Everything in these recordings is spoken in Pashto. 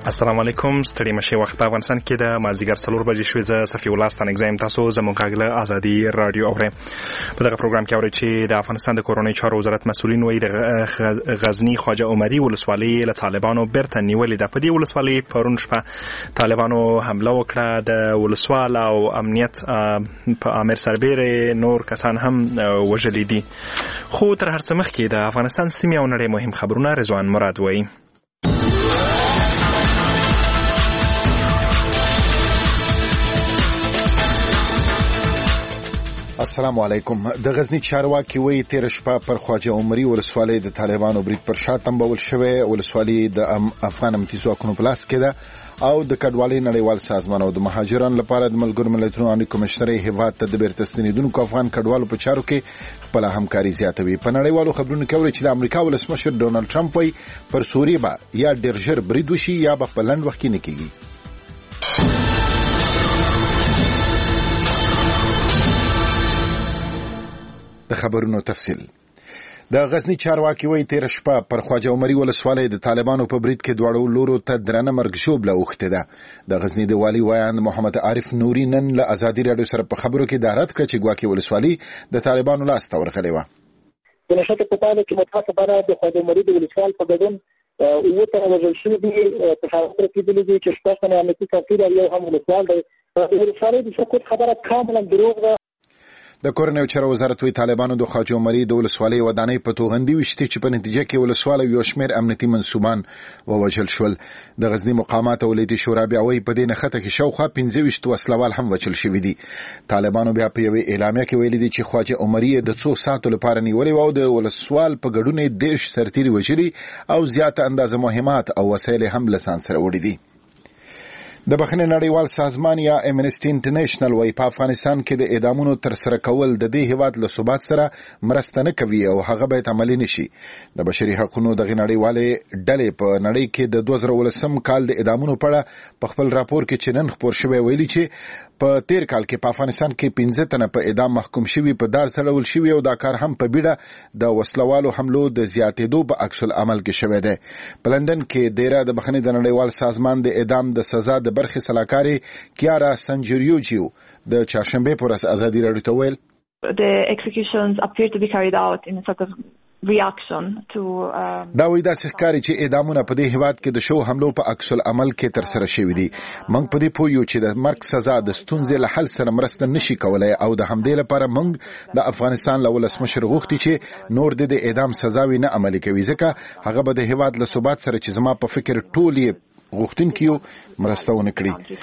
السلام علیکم. ستړي مشه وخت په افغانستان کې د مازدیګر 4 بجې شوې. زه صفي الله ستانګزایم. تاسو زموږ غږ ازادي رادیو اورئ. په دغه پروګرام کې اورئ چې د افغانستان د کورونی چارو وزارت مسؤلین وایي د غزنی خواجه عمري ولسوالۍ له طالبانو بیرته نیولې ده. په دې ولسوالۍ پرون شپه طالبانو حمله وکړه. د ولسوال او امنیت په امر سربېره نور کسان هم وژلي دي. خو تر هر څه مخکې د افغانستان سیمې او نړۍ مهم خبرونه رضوان مراد وایي. السلام علیکم. د غزنی چارواکي وایي تیر شپه پر خواجه عمري ولسوالۍ د طالبانو برید پر شا تنبول شوی. ولسوالۍ د افغان امنیتي ځواکونو په لاس کې ده او د کډوالۍ نړیوال سازمان او د مهاجرانو لپاره د ملګرو ملتونو امنیتي کمشنرۍ هیواد ته د بیرته ستنېدونکو افغان کډوالو په چارو کې خپل همکاري زیاتوي. په نړیوالو خبرونو کې اوري چې د امریکا ولسمشر ډونالد ټرمپ وایي پر سوریه به یا ډېر ژر برید وشي یا به په لنډ وخت کې نه کېږي. د خبرونو تفصیل. د غزنی چارواکي وایي تیر شپه پر خواجه عمري ولسوالۍ د طالبانو په برید کې دواړو لورو ته درنه مرګ ژوبله اوښتې ده. د غزنی د والي ویاند محمد عارف نوري نن له ازادي راډیو سره په خبرو کې دارت کړ چې ګواکې ولسوالۍ د طالبانو لاس ته ورغلې وه. د نشته په پایله کې متاسفانه د خواجه عمري د ولسوال په ګډون اووه تنه وژل شوي دي. په خبره کې دي چې شپږ تنه امنیتي څوکیدار یو هم ولسوال دی. د ولسوالۍ د سقوط خبره کاملا دروغ ده. د کورنۍ چارو وزارت وی طالبانو د خواجه عمري د ولسوالۍ ودانۍ په توغندي وشتي چې په نتیجه کې ولسوال او یو شمېر امنیتي منسوبان ووژل شول. د غزنی مقامات اولیدي شورا بیا وی په دې نښته کې شاوخوا 15 وسلوال هم وژل شوي دي. طالبانو بیا په یوې اعلامیه کې ویلي دي چې خواجه عمري د څو ساعتو لپاره نیولې و او د ولسوال په ګډون یې 10 سرتیري وژلي او زیاته اندازه مهمات او وسایل هم له ځان سره وړي دي. د بخښنې نړیوال سازمان یا امنسټي انټرنیشنل وایي په افغانستان کې د اعدامونو تر سره کول د دې هیواد له ثبات سره مرسته نه کوي او هغه باید عملي نشي. د بشري حقوقو د نړیوالې ډلې په نړۍ کې د 2019 کال د اعدامونو په اړه په خپل راپور کې چې نن خپور شوی ویلي چې په تیر کال کې په افغانستان کې 15 تنه په اعدام محکوم شوي په دار سړول شوي او دا کار هم په بیړه د وسلوالو حملو د زیاتېدو په عکس العمل کې شوی دی. په لندن کې دیره د بخښنې د نړیوال سازمان د اعدام د سزا د برخې سلاکاري کیارا سنجریوجیو د چهارشنبه پر ورځ ازادي راډیو ته ویل the executions appear to be carried out in a sort of reaction to دا وی دا ښکاري چې اعدامونه په دې هیواد کې د شو حملو په عکس العمل کې تر سره شوي دي. موږ په دې پوهیو چې د مرګ سزا د ستونزې له حل سره مرسته نشي کولای او د همدې لپاره موږ د افغانستان له ولسمشر غوښتي چې نور د اعدام سزاوي نه عملي کوي ځکه هغه به د هیواد له ثبات سره چې زما په فکر ټول غوښتونکو مرسته ونه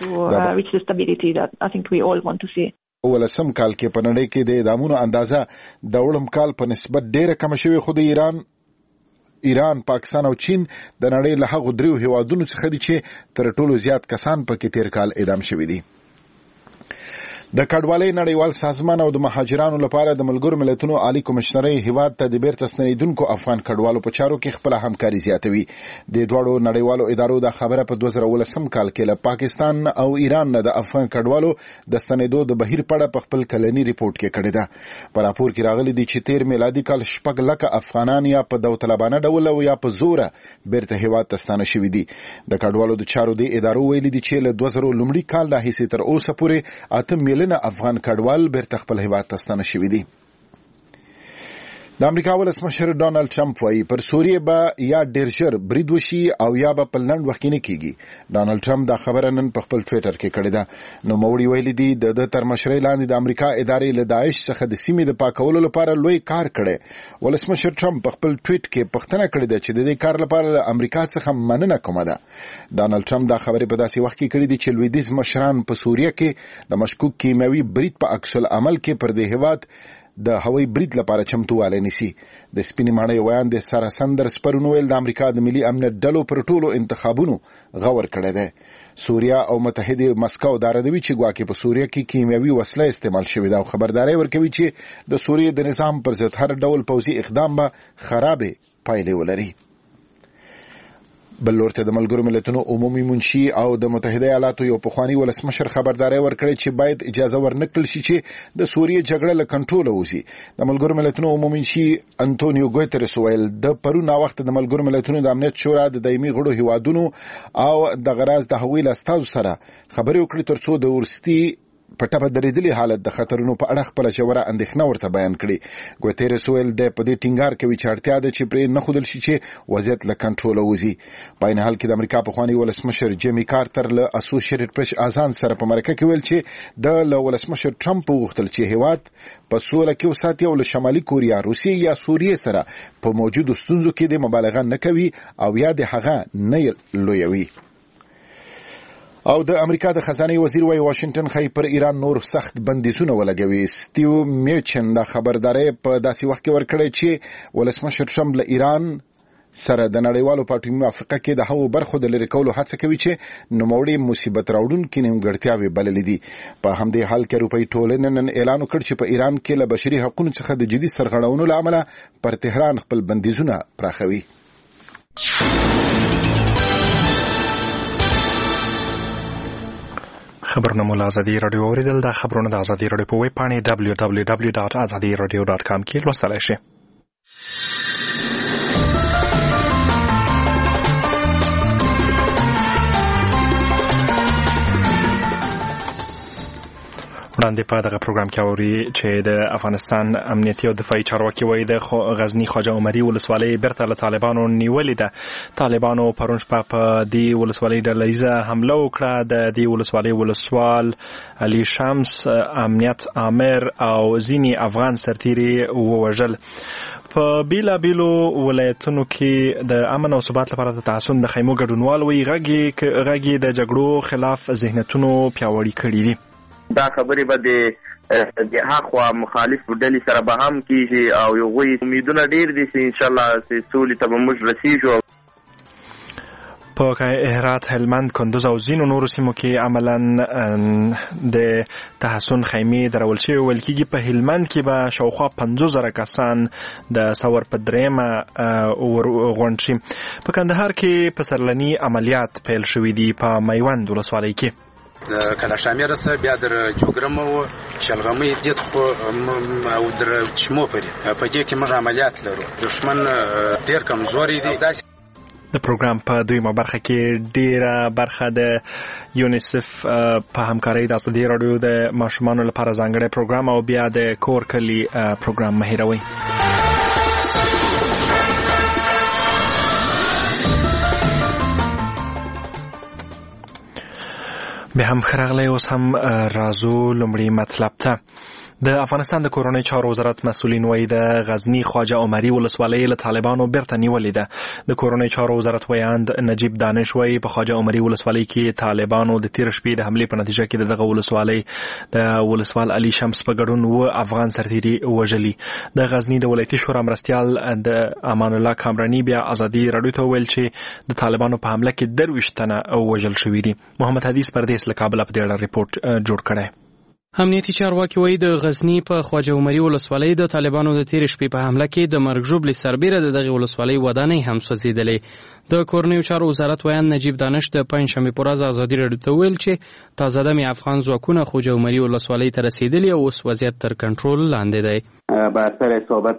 کړي. ولسم کال کې په نړۍ کې د اعدامونو اندازه د وړم کال په نسبت ډېره کم شوې خو د ایران، پاکستان او چین د نړۍ له هغو دریو هیوادونو څخه دي چې تر ټولو زیات کسان پکې تیر کال اعدام شوي دي. د کډوالۍ نړیوال سازمان او د مهاجرانو لپاره د ملګرو ملتونو عالی کمشنرۍ هیواد ته د بیرته ستنېدونکو افغان کډوالو په چارو کې خپل همکاري زیاتوي. د دوړو نړیوالو ادارو د خبره په 2019 کال کې له پاکستان او ایران نه د افغان کډوالو د ستنېدو د بهیر په اړه په خپل کلنی ریپورت کې کړی ده. په راپور کې راغلي دي چې تیر میلادي کال 6 لک افغانان یا په داوطلبانه ډول او یا په زوره بیرته هیواد ته ستانه شوي دي. د کډوالو د چارو د ادارو ویلي دي چې له 2000 لومړي کال راهیسې تر اوسه پورې 8 میلیونه افغان کډوال بیرته خپل هیواد ته ستانه شوي دي. د امریکا ولسمشر ډونالد ټرمپ وایي پر سوریه به یا ډېر ژر برید وشي او یا به په لنډ وخت کې نه کېږي. ډونالد ټرمپ دا خبره نن په خپل ټویټر کې کړې ده. نوموړي ویلي دي د تر مشرۍ لاندې د امریکا ادارې له داعش څخه د سیمې د پاکولو لپاره لوی کار کړی. ولسمشر ټرمپ په خپل ټویټ کې پوښتنه کړې ده چې د دې کار لپاره له امریکا څخه مننه کومه ده. ډونالد ټرمپ دا خبرې په داسې وخت کې کړې دي چې لویدیځ مشران په سوریه کې د مشکوک کیمیاوي برید په عکس العمل کې پر دې هیواد د هوایي برید لپاره چمتووالی نیسي. د سپینې ماڼۍ ویاند سارا سندرز پرون ویل د امریکا د ملي امنیت ډلو پر ټولو انتخابونو غور کړی دی. سوریا او متحده مسکو دا ردوي چې ګواکې په سوریه کې کیمیاوي وسله استعمال شوې ده او خبرداري ورکوي چې د سوریې د نظام پر ضد هر ډول پوځي اقدام به خرابې پایلې ولري. بل لورته د ملګرو ملتونو عمومي منشي او د متحده ایالاتو یو پخوانی ولسمشر خبرداري ورکړي چې باید اجازه ورنکړل شي چې د سوریه جګړه له کنټرول وځي. د ملګرو ملتونو عمومي منشي انټونیو ګوتریس ویل د پرون وخت د ملګرو ملتونو د امنیت شورا د دایمي غړو هیوادونو او د غراز د هویل استاذ سره خبرې وکړي ترڅو د ورستي پټه بدریدلي حالت د خطرونو په اړه خپل جوړه اندېښنه ورته بیان کړي. ګوتریس ویل د په دې ټینګار کوي چې اړتیا ده چې پرې نه خودل شي چې وضعیت له کنټرول وځي. په نه حال کې د امریکا پخوانی ولسمشر جیمی کارتر له اسوسییټډ پریس اذان سره په مرکه کې ویل چې د ولسمشر ټرمپ وغوښتل چې هیواد په سوله کې وساتي او له شمالي کوریا، روسیې یا سوریې سره په موجودو ستونزو کې د مبالغه نه کوي او یا د هغه نه لویوي. او د امریکا د خزانه وزیر وايي واشنگټن خای پر ایران نور سخت بندیزونه ولګوي. سټیو میچن دا خبرداري په داسې وخت کې ورکړی چې ولسمشر ټرمپ له ایران سره د نړیوالو پارټیو موافقه کې د هغو برخو د لرې کولو هڅه کوي چې نوموړي مصیبت راوړونکي نیمګړتیاوې بللې دي. په همدې حال کې اروپایي ټولنې نن اعلان وکړ چې په ایران کې له بشري حقوقو څخه د جدي سرغړونو له امله پر تهران خپل بندیزونه پراخوي. خبرونه مو له ازادي راډیو اوریدل. دا خبرونه د ازادي راډیو په ویب پاڼې www.azadiradio.com کې لوستلای شئ. وړاندې په دغه پروګرام کې اوري چې د افغانستان امنیتي او دفاعي چارواکي وایي د غزنی خواجه عمري ولسوالۍ بیرته له طالبانو نیولې ده. طالبانو پرون شپه په دې ولسوالۍ ډلهیزه حمله وکړه. د دې ولسوالۍ ولسوال علي شمس، امنیت آمر او ځینې افغان سرتیري ووژل. په بیلابیلو ولایتونو کې د امن او ثبات لپاره د تعصب د خیمو ګډونوال وایي غږی د جګړو خلاف ذهنیتونو پیاوړي کړي دي. دا خبرې به د هغه مخالف ډلې سره به هم کیږي او یو غوي امیدونه ډیر دي چې ان شاء الله سولې ته به موږ رسیږو. په هرات، هلمند، کندوز او ځینو نورو سیمو کې عملاً د تحصن خیمې درول شوي ویل کېږي. په هلمند کې به شاوخوا 50,000 کسان د ثور په درېیمه غونډ شي. په کندهار کې پسرلني عملیات پیل شوي دي. په میوند ولسوالۍ کې د کلاشامې رسه بیا در جوګرم او شلغمې دید خو او در چمو پرې په دې کې موږ عملیات لرو. دشمن ډیر کمزوري دي. د پروګرام په دویمه برخه کې ډیره برخه د یونیسف په همکارۍ د ازادي راډیو د ماشومانو لپاره ځانګړی پروګرام او بیا د کور کلی پروګرام مهیروي. به هم خراغلی اوس هم رازو لمړی مطلب ته. د افغانستان د کورنۍ چارو وزارت مسؤلین وایي د غزنی خواجه عمري ولسوالۍ له طالبانو بیرته نیولې ده. د کورنۍ چارو وزارت ویاند نجیب دانش وایي په خواجه عمري ولسوالۍ کې طالبانو د تیر شپې د حملې په نتیجه کې دغه ولسوالۍ د ولسوال علي شمس په ګډون و افغان سرتیري وژلي. د غزنی د ولایتي شورا مرستیال د امان الله کامرانی بیا ازادي راډیو ته ویل چې د طالبانو په حمله کې 23 تنه وژل شوي دي. محمد حدیث پردیس له کابل په دې اړه ریپورت جوړ کړی. امنیتي چارواکي وایي د غزنی په خواجه عمري ولسوالۍ د طالبانو د تیر شپې په حمله کې د مرګ ژوبلې سربیره د دغه ولسوالۍ ودانۍ هم سوځېدلې. د کورنیو چارو وزارت ویاند نجیب دانش د پنځشنبې په ورځ ازادي راډیو ته ویل چې تازه دمې افغان ځواکونه خواجه عمري ولسوالۍ ته رسیدلي او اوس وضعیت تر کنټرول لاندې دی. بر اثر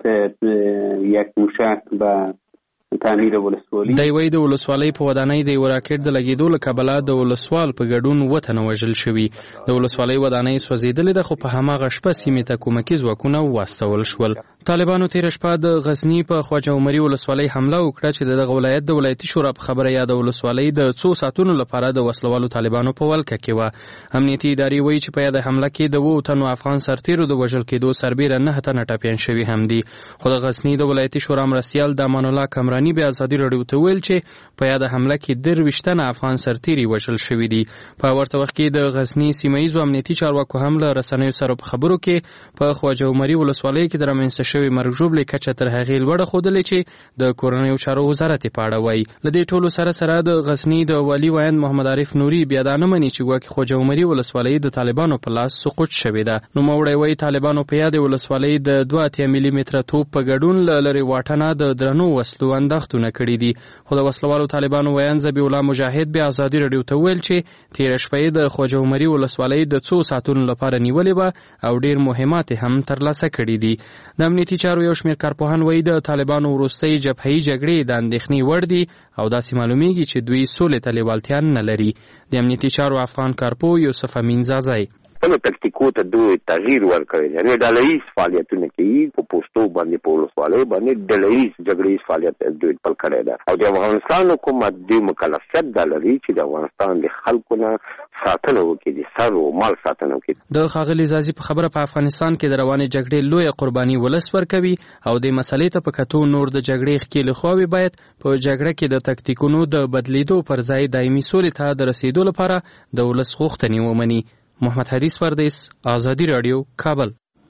اصابت یک موشک به تعمیر ولسوالۍ د وی د ولسوالۍ په ودانۍ د یو راکټ د لګیدو له کبله د ولسوال په ګډون وطن وژل شوی. د ولسوالۍ ودانۍ سوځېدلې ده خو په هماغه شپه سیمې ته کومکي ځواکونه واستول شول. طالبانو تیر شپه د غزنی په خواجه عمري ولسوالۍ حمله وکړه چې دغه ولایت د ولایتي شورا په خبره یا د ولسوالۍ د څو ساتونو لپاره د وسلوالو طالبانو په ولکه کې و. امنیتي ادارې وایي چې په یاد حمله کې د 2 تنو افغان سرتیرو د وژل کېدو سربیره 9 تنه ټپیان شوي هم دي. خو د غزنی د ولایتي شورا مرستیال د امان الله کامرانی بیا ازادي راډیو ته ویل چې په یاد حمله کې 23 تنه افغان سرتیري وژل شوي دي. په ورته وخت کې د غزنی سیمایي امنیتي چارواکو هم له رسنیو سره په خبرو کې په خواجه عمري ولسوالۍ کې د رامنځته شوی مرګ ژوبلې کچه تر هغې لوړه ښودلې چې د کورنیو چارو وزارت په اړه وایي. له دې ټولو سره د غزنی د والي ویاند محمد عارف نوري بیا دا نه مني چې ګواکې خواجه عمري ولسوالۍ د طالبانو په لاس سقوط شوې ده. نوموړی وایي طالبانو په یاد ولسوالۍ د 2 ملي متره توپ په ګډون له لرې واټنه د درنو وسلو یاداښتونه کړي دي. خو د وسلوالو طالبانو ویان ذبیح الله مجاهد بیا ازادي راډیو ته ویل چې تېره شپه د خواجه عمري ولسوالۍ د څو ساعتونو لپاره نیولې وه او ډېر مهمات هم ترلاسه کړي دي. د امنیتي چارو یو شمېر کارپوهان وایي د طالبانو وروستۍ جبههي جګړې د اندېښنې وړ دي او داسې معلومیږي چې دوی سولې ته لیوالتیا نه لري. د امنیتي چارو افغان کارپو یوسف امین زازی خپلو تکتیکو ته دوی تغییر ورکوي، یعنې ډلهییز فعالیتونه کوي، په پوستو باندې په ولسوالیو باندې ډلهییز جګړیز فعالیت دوی خپل کړی ده او د افغانستان حکومت دوی مکلفیت دا لري چې د افغانستان د خلکو نه ساتنه وکړي، د سر او مال ساتنه وکړي. د ښاغلي زازي په خبره په افغانستان کې د روانې جګړې لویه قرباني ولس ورکوي او د مسلې ته په کتو نور د جګړې ښکېلې خواوې باید په جګړه کې د تکتیکونو د بدلیدو پر ځای دایمي سولې ته د رسیدو لپاره د ولس غوښتنې ومني. محمد حدیث پردیس، آزادی رادیو، کابل.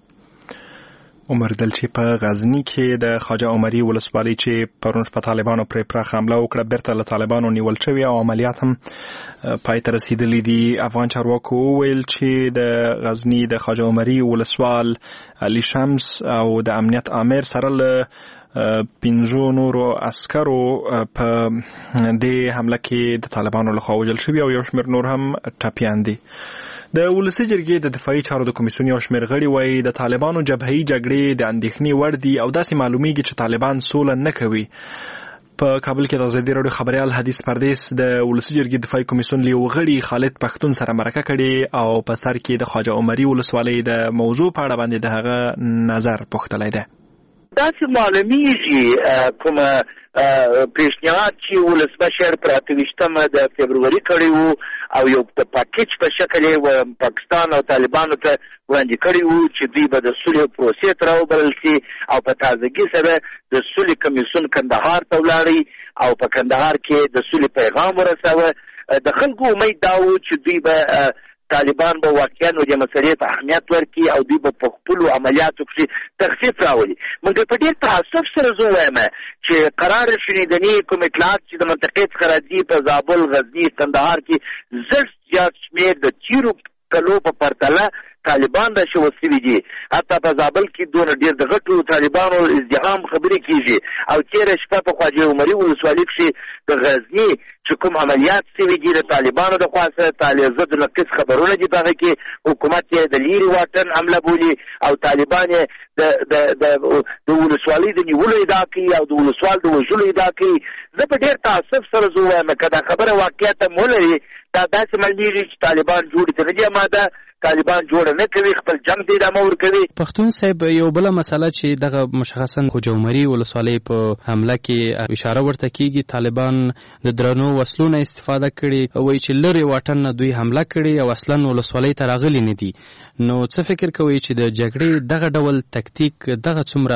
عمر دل چې په غزنی کې د خواجه عمري ولسوالۍ چې پرون شپه طالبانو پرې پراخه حمله وکړه بیرته له طالبانو نیول شوي او عملیات هم پای ته رسیدلي دي. افغان چارواکو وویل چې د غزنی د خواجه عمري ولسوال علي شمس او د امنیت آمر سره له 5 نورو عسکرو په دې حمله کې د طالبانو لخوا وژل شوي او یو شمېر نور هم ټپیان دي. د ولسي جرګې د دفاعي چارو د کمیسیون یو شمېر غړي وایي د طالبانو جبههي جګړې د اندېښنې وړ دي او داسې معلومیږي چې طالبان سوله نه کوي. په کابل کې د آزادي راډیو خبريال حدیث پردیس د ولسي جرګې دفاعي کمیسیون له غړي خالد پښتون سره مرکه کړې او په سر کې د خواجه عمري ولسوالۍ د موضوع په اړه باندې د هغه نظر پوښتلی دی. داسې معلومیږي کومه پیشنهاد چې ولسمشر پر 28 د فبروري کړی وو او یو د پاکیج په شکل یې پاکستان او طالبانو ته وړاندې کړی وو چې دوی به د صلح پروسې ته راوبلل شي او په تازګي سره د صلح کمیسیون کندهار ته ولاړی او په کندهار کې د صلح پیغام ورساوه. د خلکو امید دا و چې دوی به طالبان به واقعا د مسلې ته اهمیت ورکړي او دوی به په خپلو عملیاتو کې تخفیف راولي. موږ په ډېر تعصب سره زه وایم چې قرار شنیدني کوم اطلاعات چې د منطقې څخه راځي په زابل، غزني، کندهار کې زر زیات شمېر د تیرو کلو په پرتله طالبان را شوي سوي دي. حتی په زابل کې دونه ډېر د غټو طالبانو ازدحام خبرې کېږي او تېره شپه په خواجه عمري ولسوالۍ کښې د غزني چې کوم عملیات سوي دي د طالبانو د خوا سره ضد نقیص خبرونه دي. په هغه کې حکومت یې د لیرې واټن حمله بولي او طالبان یې د ولسوالۍ د نیولو ادعا کوي او د ولسوال د وژلو ادعا کوي. زه په ډېر تعصب سره زه وایم که دا خبره واقعیت هم ولري دا داسې معلومیږي چې طالبان جوړې ته نه دي اماده، طالبان جوړه نه کوي، خپل جنگ ته ادامه ورکوي. پښتون صاحب یو بله مسله چې دغه مشخصا خواجه عمري ولسوالۍ په حمله کې اشاره ورته کیږي طالبان د درنو وسلو نه استفاده کړي، وایي چې لرې واټن نه دوی حمله کړي او اصلا ولسوالۍ ته راغلي نه دي. نو څه فکر کوي چې د جګړې دغه ډول تکتیک دغه څومره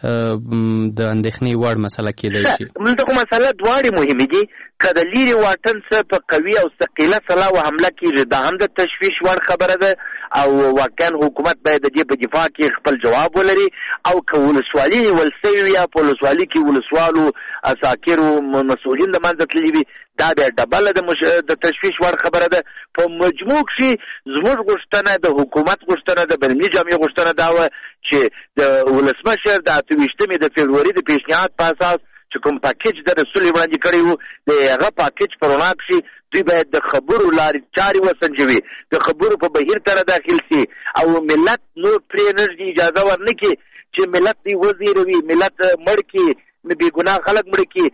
د اندېښنې وړ مسله کېدای شي؟ دغه مسله دواړې مهمې دي. که د لیرې واټن څخه په قوي او ثقیله سلا و حمله کېږي دا هم د تشویش وړ خبره ده او واقعا حکومت باید د دې په دفاع کې خپل جواب ولري او که ولسوالي نیول سوي وي یا په ولسوالي کې ولسوالو عساکرو مسؤلین د منځه تللي وي دا بیا ډبله د تشویش وړ خبره ده. په مجموع کښې زموږ غوښتنه د حکومت غوښتنه د بینالمللي جامعې غوښتنه دا وه چې د ولسمشر د 28 د فبروري د پیشنهاد په اساس چې کوم پاکیج د صلحې وړاندې کړی وو د هغه پاکیج په رڼا کښې دوی باید د خبرو لارې چارې وسنجوي، د خبرو په بهیر ته داخل شي او ملت نور پرې نږدې اجازه ورنه کړي چې ملت دوی وزیروي، ملت مړ کړي، بې ګناه خلک مړ کړي.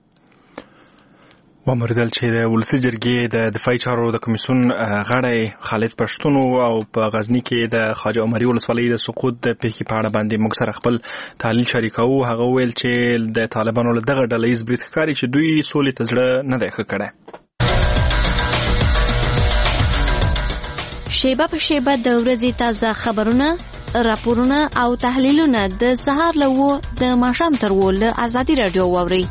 ومردل چې د ولسي جرګې د دفاعي چارو د کمیسیون غړی خالد پښتون او په غزنی کې د خواجه عمري ولسوالۍ د سقوط د پیښې په اړه باندې موږ سره خپل تحلیل شریکوو. هغه ویل چې د طالبانو له دغه ډلهییز برید ښکاري چې دوی سولې ته زړه نه دی ښه کړی. شیبه په شیبه د ورځې تازه خبرونه، راپورونه او تحلیلونه د سهار له 9 د ماښام تر 10 له آزادي راډیو واورئ.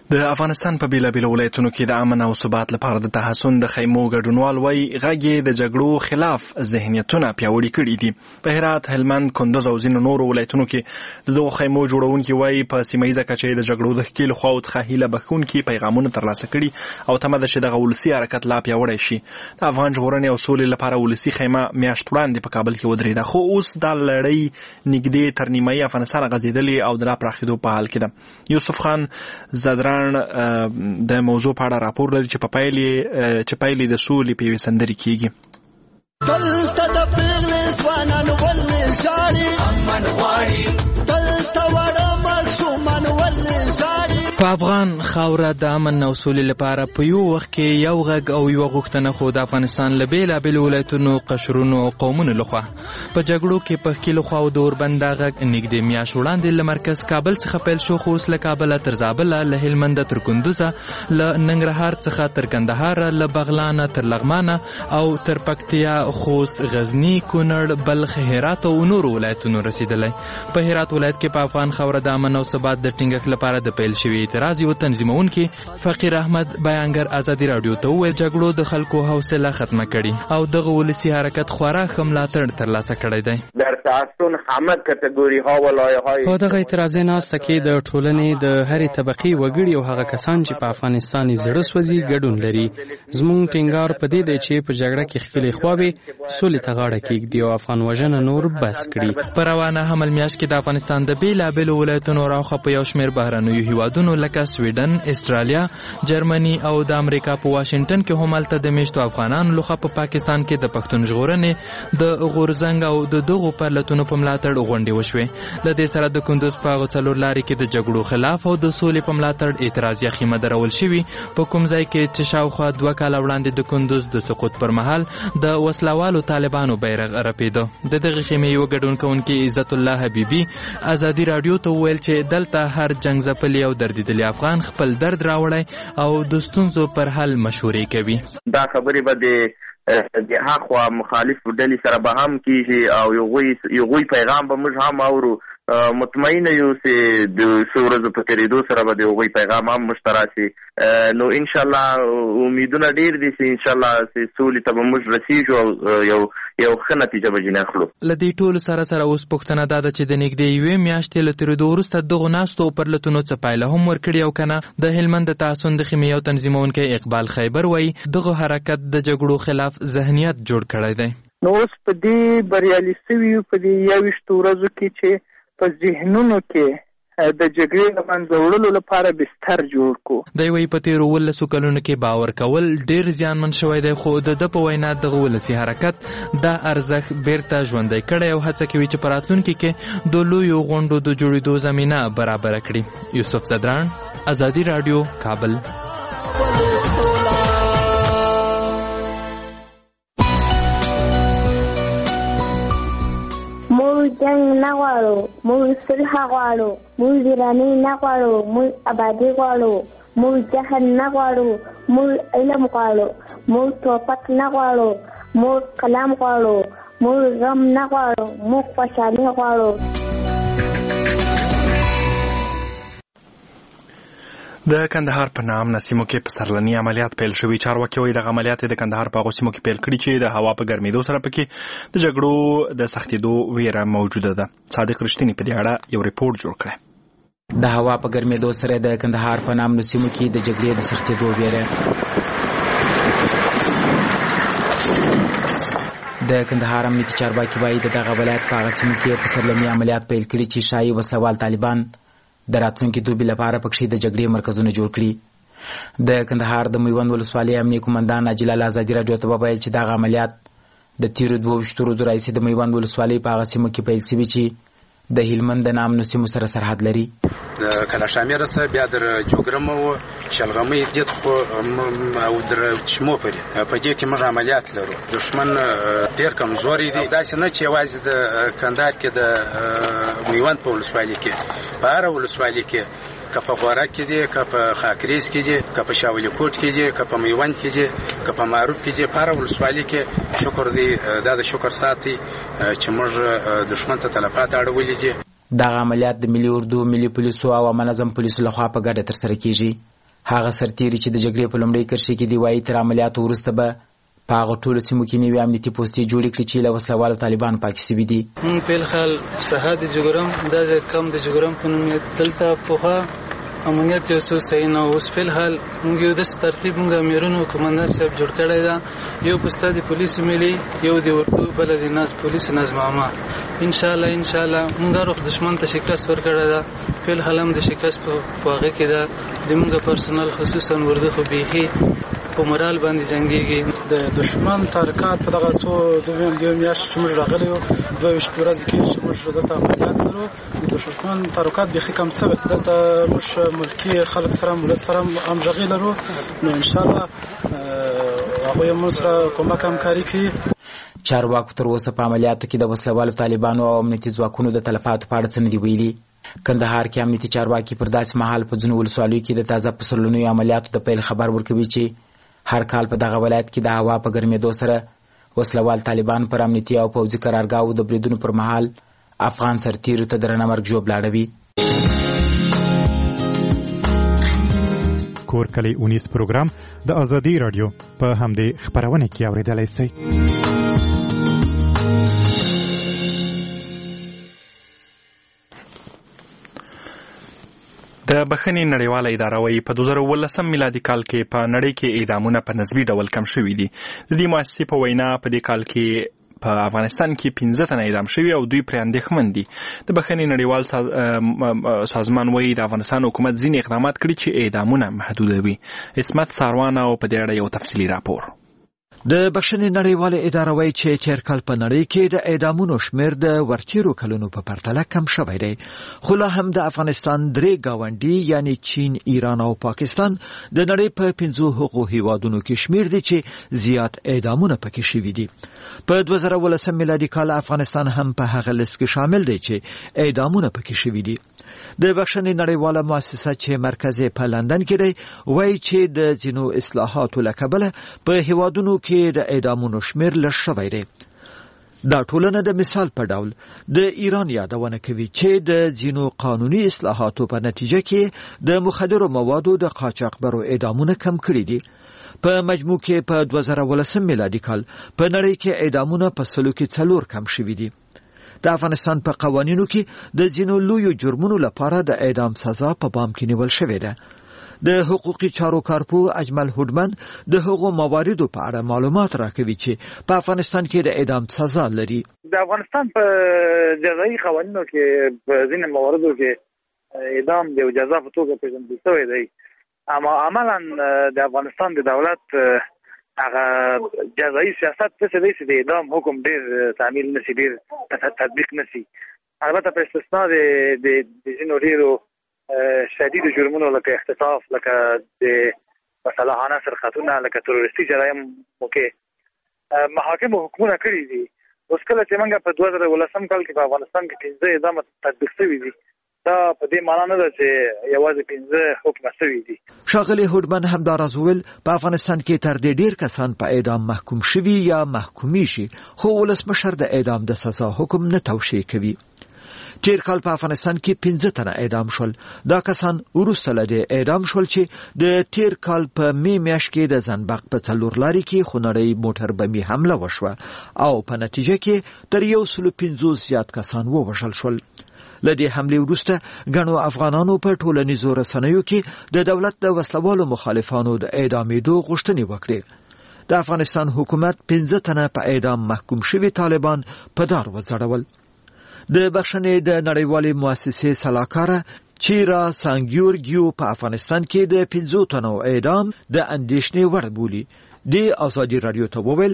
د افغانستان په بیلابیلو ولایتونو کې د امن او ثبات لپاره د تحسن د خیمو ګډونوال وایي غږ یې د جګړو خلاف ذهنیتونه پیاوړي کړي دي. په هرات، هلمند، کندوز او ځینو نورو ولایتونو کې د دغو خیمو جوړونکي وایي په سیمه ییزه کچه د جګړو د ښکېلو خواو څخه هیله بښونکي پیغامونه ترلاسه کړي او تمه ده چې دغه ولسي حرکت لا پیاوړی شي. د افغان ژغورنې او سولې لپاره ولسي خیمه میاشت وړاندې په کابل کې ودرېده، خو اوس دا لړۍ نږدې تر نیمایي افغانستان غځېدلې او د لا پراخېدو په حال کې ده. یوسف خان زدران د موضوع په اړه راپور لري چې پایلې د سولې په یوې سندرې کېږي. دلته د پیغلې ځوانان ولې ژاړي امن غواړي، دلته وړه ماشومان ولې ژاړي. په افغان خاوره د امن او سولې لپاره په یو وخت کې یو غږ او یو غوښتنه خو د افغانستان له بېلابېلو ولایتونو، قشرونو او قومونو لخوا په جګړو کې په ښکېلو خواو د اوربنده غږ نږدې میاشت وړاندې له مرکز کابل څخه پیل شو، خو اوس له کابله تر زابله، له هلمنده تر کندوزه، له ننګرهار څخه تر کندهاره، له بغلانه تر لغمانه او تر پکتیا، خوست، غزني، کونړ، بلخ، هرات او نورو ولایتونو رسیدلی. په هرات ولایت کې په افغان خاوره د امن او ثبات د ټینګښت لپاره د پیل شوي اعتراض یو تنظیمونکي فقیر احمد بیانګر ازادي راډیو ته وویل جګړو د خلکو حوصله ختمه کړي او دغه ولسي حرکت خورا ښه ملاتړ ترلاسه کړی دی. در تحسن همه کټګوري ها و لایه‌های په دغه اعتراضي ناسته کې د ټولنې د هرې طبقې وګړي او هغه کسان چې په افغانستان زړه سوځي ګډون لري. زموږ ټینګار په دې دی چې په جګړه کې ښکلې خواوې سولې ته غاړه کېږدي او افغان وژنه نور بس کړي. په روانه حمل میاشت کې د افغانستان د بېلابېلو ولایتونو راوخوا په یو شمېر بهرنیو هیوادونو لکه سویډن، استرالیا، جرمني او د امریکا په واشنګټن کې هم هلته د میشتو افغانانو لخوا په پاکستان کې د پښتون ژغورنې د غورځنګ او د دغو پرلتونو په ملاتړ غونډې وشوې. له دې سره د کندوز په هغو څلور لارې کې د جګړو خلاف او د سولې په ملاتړ اعتراضیه خیمه درول شوي، په کوم ځای کې چې شاوخوا 2 کاله وړاندې د کندوز د سقوط پر مهال د وسلوالو طالبانو بیرغ رپېده. د دغې خیمې یو ګډون کوونکي عزت الله حبیبي ازادي راډیو ته وویل چې دلته هر جنګ ځپلي او دردېدلي افغان خپل درد راوړی او د ستونزو پر حل مشورې کوي. دا خبرې به د هاخوا مخالف ډلې سره به هم کېږي او یوغوی پیغام به موږ هم اورو. مطمئنه یو چې د څو ورځو په تېرېدو سره به د هغوی پیغام هم مشترک شي. نو انشاءالله امیدونه ډېر دي چې انشاءالله چې سولې ته به موږ رسېږو او یو ښه نتیجه به جنې اخلو. له دې ټولو سره اوس پوښتنه دا ده چې د نږدې 1 میاشتې له تېرېدو وروسته دغو ناستو او پرلتونو څه پایله هم ورکړې او که نه. د هلمند د تحسن د خیمې یو تنظیمونکی اقبال خیبر وایي دغه حرکت د جګړو خلاف ذهنیت جوړ کړی دی. نو اوس په دې بریالي سوي په دې 21 ورځو کې چې په ذهنونو کې د جګړې د منځه وړلو لپاره بستر جوړ کو. دی وایي په تېرو 19 کلونو کې باور کول ډېر زیانمن شوی دی، خو د ده په وینا دغه ولسي حرکت دا ارزښت بیرته ژوندی کړی او هڅه کوي چې په راتلونکي کې د لویو غونډو د جوړېدو زمینه برابره کړي. یوسف زدران، ازادي راډیو، کابل. جنگ نه غواړو، موږ صلح غواړو، موږ ویراني نه غواړو، موږ آبادي غواړو، موږ جهل نه غواړو، موږ علم غواړو، موږ توپک نه غواړو، موږ کلام غواړو، موږ غم نه غواړو، موږ خوشحالي غواړو. د کندهار په نام سیمو کې په سرلني عملیات پیل شوي. چارواکي وایي دغه عملیات د کندهار په هغو سیمو کې پیل کړي چې د هوا په ګرمېدو سره پکې د جګړو د سختېدو ویره موجوده ده. صادق رښتینی په دې اړه یو ریپورټ جوړ کړی. د هوا په ګرمېدو سره د کندهار په نام سیمو کې د جګړې د سختېدو ویره. د کندهار امنیتي چارواکي وایي دغه ولایت په هغه سیمو کې په سرلني عملیات پیل کړي چې شایي وسوال طالبان د راتلونکي دوبي لپاره پکښې د جګړې مرکزونه جوړ کړي. د کندهار د میوند ولسوالۍ امنیه قومندان ناجیل الله ازادي راډیو ته وویل چې دغه عملیات د تېرو 22 ورځو راهیسې د میوند ولسوالۍ په هغه سیمو کې پیل شوي چې د هلمند د نامنو سیمو سره سرحد لري. د کلاشامې رسه بیا در جوګرم او شلغمې دید خو او در چشمو پرې په دې کې موږ عملیات لرو. دشمن ډېر کمزوري دی، داسې نه چې یوازې د کندهار کې د میوند په ولسوالۍ کې، په هره ولسوالۍ کې، که په غورک کې دی، که په خاکریز کې دی، که په شاولي کوټ کې دی، که په میوند کې دی، که په معروف کې دی، په هره ولسوالۍ کې شکر دی. دا د شکر ساتي چې موږ دشمن ته تلفات اړولي دي. دغه عملیات د ملي اردو، ملي پولیسو او منظم پولیسو لخوا په ګډه ترسره کیږي. هغه سرتیري چې د جګړې په لومړۍ کرښې کې دی وایي تر عملیاتو وروسته به په هغه ټولو سیمو کې نوي امنیتي پوستې جوړې کړي چې له وسلوالو طالبانو پاکې سوي دي. مونږ په الحال ساحه د جګړم دا ځای کم د جګړم په نوم دلته پوهه امنیت یو څه صحیح نه اوس په الحال مونږ یو د ترتیب مونږ امیرونو کمانډر صاحب جوړ کړی دا یو پسته د پولیس ملي یو د ورتو بل د ناز پولیس نظم عامه ان شاء الله مونږ روغ دشمن ته شکست ورکړی دا په الحال هم د شکست په هغه کې دا د مونږ پرسونل خصوصا ورده خو بيخي په مورال باندې جنگيږي. د دشمن تارکات په دغه څو د میاشتې چې موږ راغلي یو 22 ورځې کې چې موږ دلته عملیات لرو د دشمن تارکات بيخي کم څه دلته موږ ملکی خلک سره ملت سره همغږي لرو نو ان شاء الله هغه موږ سره کومک همکاري کوي. چارواکو تر اوسه په عملیاتو کې د وسلوالو طالبانو او امنیتي ځواکونو د تلفاتو په اړه څه نه دي ویلي. کندهار کې امنیتي چارواکي پر داسې مهال په ځینو ولسوالیو کې د تازه پسرلنیو عملیاتو د پیل خبر ورکوي چې هر کال په دغه ولایت کې د هوا په ګرمېدو سره وسلوال طالبان پر امنیتي او پوځي قرارګاهو د بریدونو پر مهال افغان سرتیرو ته درنه مرګ ژوبله اړوي. کور کلی اونیز پروګرام د ازادي رادیو په همدې خبرونه کې اوریدلای شئ. د بخښنې نړیواله اداره وايي په 2018 میلادي کال کې په نړۍ کې اعدامونه په نسبي ډول کم شوي دي. د دې مؤسسې په وینا په دې کال کې په افغانستان کې 15 تنه اعدام شوي او دوی پرې اندېښمن دي. د بخښنې نړیوال سازمان وايي د افغانستان حکومت ځینې اقدامات کړي چې اعدامونه محدودوي. اسمت ساروانه او په دې اړه یو تفصیلي راپور. د بخښنې نړیواله اداره وايي چې تیر کال په نړۍ کې د اعدامونو شمېر د ورتیرو کلونو په پرتله کم شوی دی، خو لا هم د افغانستان 3 ګاونډي یعنی چین، ایران او پاکستان د نړۍ په 5 هغو هیوادونو کې شمېر دي چې زیات اعدامونه پکې شوي دي. په 2018 میلادي کال افغانستان هم په هغه لیست کې شامل دی چې اعدامونه پکې شوي دي. د بخښنې نړیواله مؤسسه چې مرکز یې په لندن کې دی وایي چې د ځینو اصلاحاتو له کبله په هیوادونو کې د اعدامونو شمېر لږ شوی دی. دا ټولنه د مثال په ډول د ایران یادونه کوي چې د ځینو قانوني اصلاحاتو په نتیجه کې د مخدرو موادو د قاچاقبرو اعدامونه کم کړي دي. په مجموع کې په 2018 میلادي کال په نړۍ کې اعدامونه په 4 کم شوي دي. د افغانستان په قوانینو کې د ځینو لویو جرمونو لپاره د اعدام سزا په پام کې نیول شوې ده. د حقوقي چارو کارپو اجمل هوډمن د هغو مواردو په اړه معلومات راکوي چې په افغانستان کې د اعدام سزا لري. د افغانستان په جزایي قوانینو کې په ځینو مواردو کې اعدام د جزا په توګه پیژندل شوی دی، اما عملاً د افغانستان د دولت هغه جزایي سیاست څه دی چې د اعدام حکم ډېر تعمیل نشي، ډېر تطبیق نشي. البته په استثنا د ځینو ډېرو شدید جرمونو لکه اختطاف، لکه د مسلحانه سرقتونه، لکه تروریستي جرایم کې محاکمو حکمونه کړي دي. اوس کله چې موږ په 2018 کال کې په افغانستان کې 15 اعدام تطبیق شوي دي، دا په دې معنی نه ده چې یوازې 15 حکم شوي دي. ښاغلی هوډمن همداراز وویل په افغانستان کې تر دې ډېر کسان په اعدام محکوم شوي یا محکومیږي، خو ولسمشر د اعدام د سزا حکم نه توشیح کوي. تیر کال په افغانستان کې 15 تنه اعدام شول. دا کسان وروسته له دې اعدام شول چې د تیر کال په می میاشت کې د زنبق په 4 لارې کې خونړۍ موټر بمي حمله وشوه او په نتیجه کې تر 150 زیات کسان ووژل شول. لدې حملې وروسته ګڼو افغانانو په ټولنیزو رسنیو کې د دولت د وسلوالو مخالفانو د اعدامېدو غوښتنې وکړې. د افغانستان حکومت 15 تنه په اعدام محکوم شوي طالبان په دار وځړول. د بخښنې د نړیوالې مؤسسې سلاکاره چیرا سانګیورګیو په افغانستان کې د 15 تنو اعدام د اندېښنې وړ بولي. د ازادي رادیو ته وویل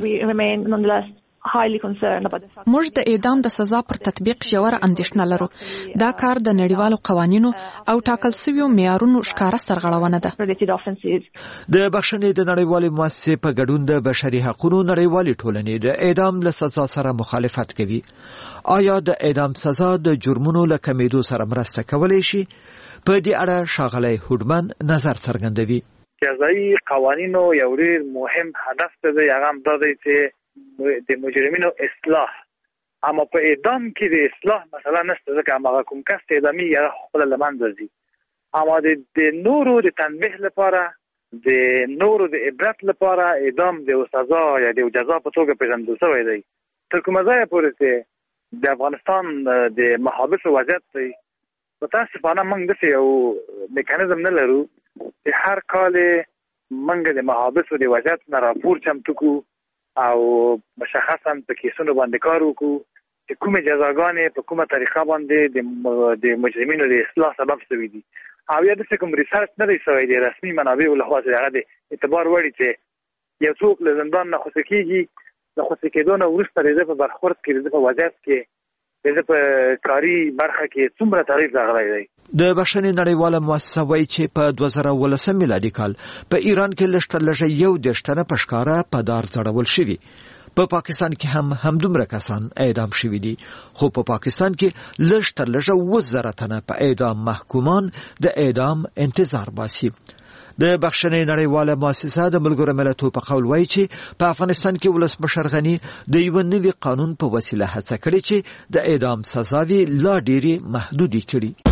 موږ د اعدام د سزا پر تطبیق ژوره اندېښنه لرو. دا کار د نړیوالو قوانینو او ټاکل شویو معیارونو ښکاره سرغړونه ده. د بخښنې د نړیوالې مؤسسې په ګډون د بشري حقوقو نړیوالې ټولنې د اعدام له سزا سره مخالفت کوي. آیا د اعدام سزا د جرمونو له کمېدو سره مرسته کولی شي؟ په دې اړه ښاغلی هوډمن نظر څرګندوي. جزایي قوانینو یو ډېر مهم هدف دی، هغه هم دا دی چې د مجرمینو اصلاح. اما په اعدام کې د اصلاح مسله نشته، ځکه هغه کوم کس اعدامي هغه خپل له منځه ځي. اما د نورو د تنبیه لپاره د نورو د عبرت لپاره اعدام د سزا یا د جزا په توګه پیژندل شوی دی. تر کومه ځایه پورې چې د افغانستان د محابسو وضعیت دی، متاسفانه موږ داسې یو میکانیزم نه لرو چې هر کال موږ د محابسو د وضعیت نه راپور چمتو کړو او مشخصا په کیسونو باندې کار وکړو چې کومې جزاګانې په کومه طریقه باندې د مجرمینو د اصلاح سبب شوي دي، او یا داسې کوم ریسرچ نه دی شوی دی رسمي منابعو لخوا چې هغه د اعتبار وړي چې یو څوک له زندان نه خوشي کېږي، د خوشي کېدو نه وروسته د ده په برخورد کې، د ده په وضعیت کې، د ده په کاري برخه کې څومره تغییر راغلی دی. د بخښنې نړیواله مؤسسه وایي چې په 2019 میلادي کال په ایران کې لږ تر لږه 11 تنه په ښکاره په دار ځړول شوي. په پاکستان کې هم همدومره کسان اعدام شوي دي، خو په پاکستان کې لږ تر لږه 10,000 تنه په اعدام محکومان د اعدام انتظار باسي. د بخښنې نړیواله مؤسسه د ملګرو ملتونو په قول وایي چې په افغانستان کې ولسمشر غني د یو نوي قانون په وسیله هڅه کړې چې د اعدام سزاوي لا ډېرې محدودې کړي.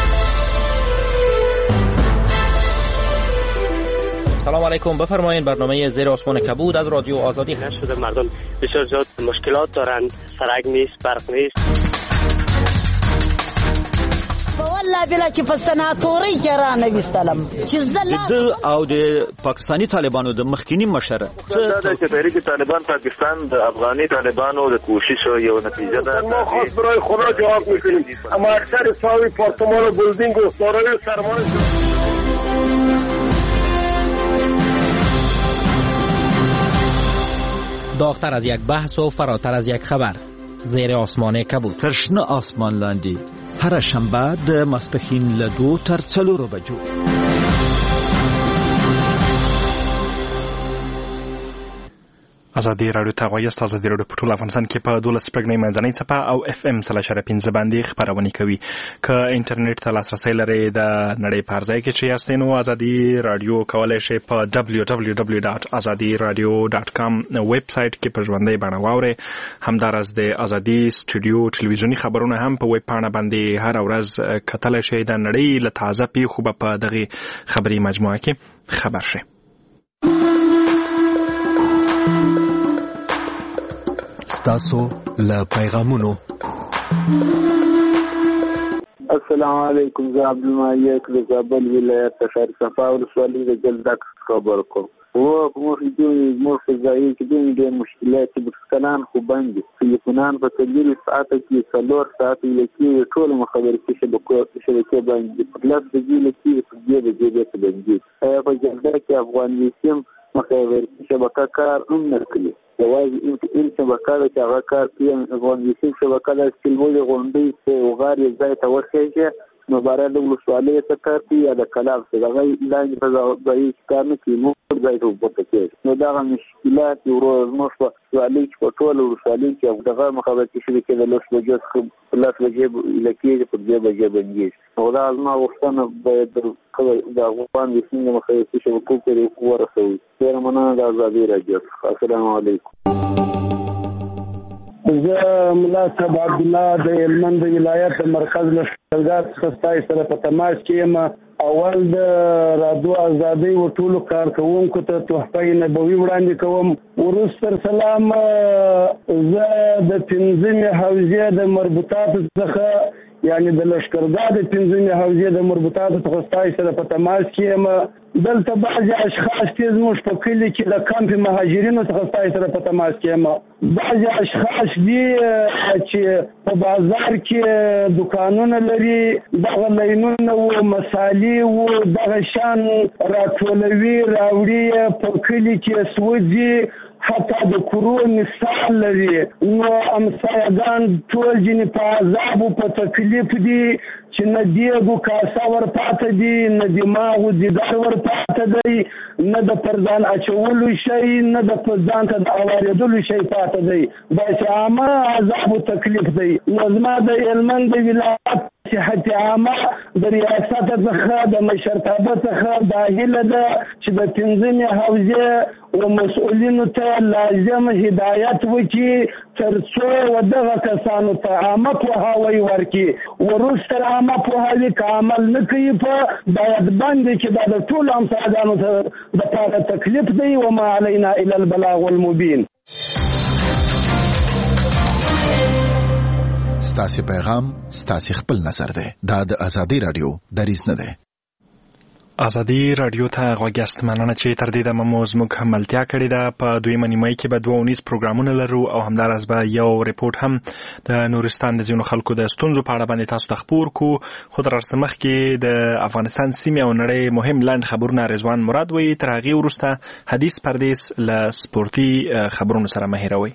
سلام علیکم، بفرمایید. برنامه زیر آسمان کبود از رادیو آزادی هست. شده مردم بسیار زیاد مشکلات دارند، سرک نیست، برق نیست. والله بلا چې په سناتوري کې را نویستلم چې د او د پاکستانی طالبانو د مخکینی مشر دا چې تحریک طالبان پاکستان د افغانی طالبانو د کوشش یو نتیجه ده. ما خاص برای خدا جواب میکنیم، اما اکثر ساوی پارتمان و بلدینگ و سارای سرمایه داغتر از یک بحث و فراتر از یک خبر. زیر آسمان کبود. ترشنه آسمان لاندی. هر شنبه د ماسپښین له 2 تر 4 بجو. ازادي رادیو ته وایي ستاسو د رادیو په ټول افغانستان کې په 12 سپګنې منځنۍ څپه او اف ام 3.15 باندې خبرونه کوي. که انټرنیټ ته لاسرسي لرئ د نړۍ په هر ځای کې چې یاستئ نو ازادي رادیو کولای شئ په www.azadiradio.com ویب سټ کې په ژوندۍ بڼه واورئ. همداراز د ازادي سټوډیو ټلویزیونی خبرونه هم په ویب پاڼه باندې هر ورځ کتلای شئ. د نړۍ له تازه پیښو په دغه خبري مجموعه کې خبر شئ. تاسو له پیغامونو. السلام علیکم، زه عبدالمالک د زابل ولایت شهر صفا ولسوالۍ د جلدک خبر کوم. موږ په ځای کې ډېر مشکلات بسکنان خو باندې تلیفونان په 3 ساعته کې 4 ساعته لکه ټول مخابراتي شبکې باندې په لاس د دې لکه په دې باندې په جلدک کې افغانستان مخابراتي شبکه کار هم نکړي. یوازې این شبکه چې هغه کار کوي افغانستان شبکه د سیلولې غونډې په غاړې ځای ته ورخېږي نو بارا د ولسوالۍ ته کار کوي یا د کلاب څخه هغه لاندې په ځای کار نه کوي نو ځای ته وبته کوي. نو دا مشکلات یو روزمره په ولسوالۍ کې په ټول ولسوالۍ کې دغه مخابراتي شبکې د لوس وجود خلاص وجه لکه په دې بجې باندې نو دا زما وختونه باید د افغان د سیمې مخابراتي شبکو پورې ورسوي. ډېره مننه د ازادي رادیو. السلام علیکم. زه ملا صاحب عبدالله د هلمند ولایت د مرکز لښکرګاه څخه ستاسو سره په تماس کې یم. اول د رادیو ازادۍ و ټولو کارکوونکو ته تحفه نبوي وړاندې کوم. وروسته سلام زه د 15 حوزې د مربوطاتو څخه یعنی د لښکرګاه د 15 حوزې د مربوطاتو څخه ستاسو سره په تماس کې یم. دلته بعضې اشخاص چې زموږ په کلي کې د کمپ مهاجرینو څخه ستاسو سره په تماس کې یم. بعضې اشخاص دي چې په بازار کې دکانونه لري، دغه لینونه و مسالې و دغه شان راټولوي راوړي په کلي کې سوځي، حتی د کورو مثال لري. نو امسایګان ټول ځینې په عذاب و په تکلیف دي چې نه دیګو کاسه ورپاته دي، نه دماغ و دیدار ورپاته دی، نه د پرځان اچولو شی، نه د پرځان ته د اواریدلو شی پاته دی. داسې عامه عذاب و تکلیف دی. نو زما د هلمند ولایت صحت عامه د ریاست څخه د مشرتابه څخه دا هیله ده چې د 15 حوزې او مسؤلینو ته لازم هدایت وکړي ترڅو ودغه کسانو ته عامه پوهاوی ورکړي وروسته عامه پوهاوی کامل نه کوي په باید باندې چې دا د ټول امساګانو ته د پاره تکلیف دی وما علينا الا البلاغ المبين. ستاسو پیغام ستاسو خپل نظر دی. دا د ازادي رادیو دریځ نه دی. ازادي رادیو ته غوږیاست. مننه چې تر دې دمه مو زموږ ملتیا کړې ده. په دویمه نیمایي کې به 2 پروګرامونه لرو او همداراز به یو ریپورټ هم د نورستان د ځینو خلکو د ستونزو په اړه باندې تاسو ته خپور کو. خو تر څه مخکې د افغانستان سیمې او نړۍ مهم لنډ خبرونه رضوان مراد وایي. تر هغې وروسته حدیث پردیس له سپورتي خبرونو سره مه هېروئ.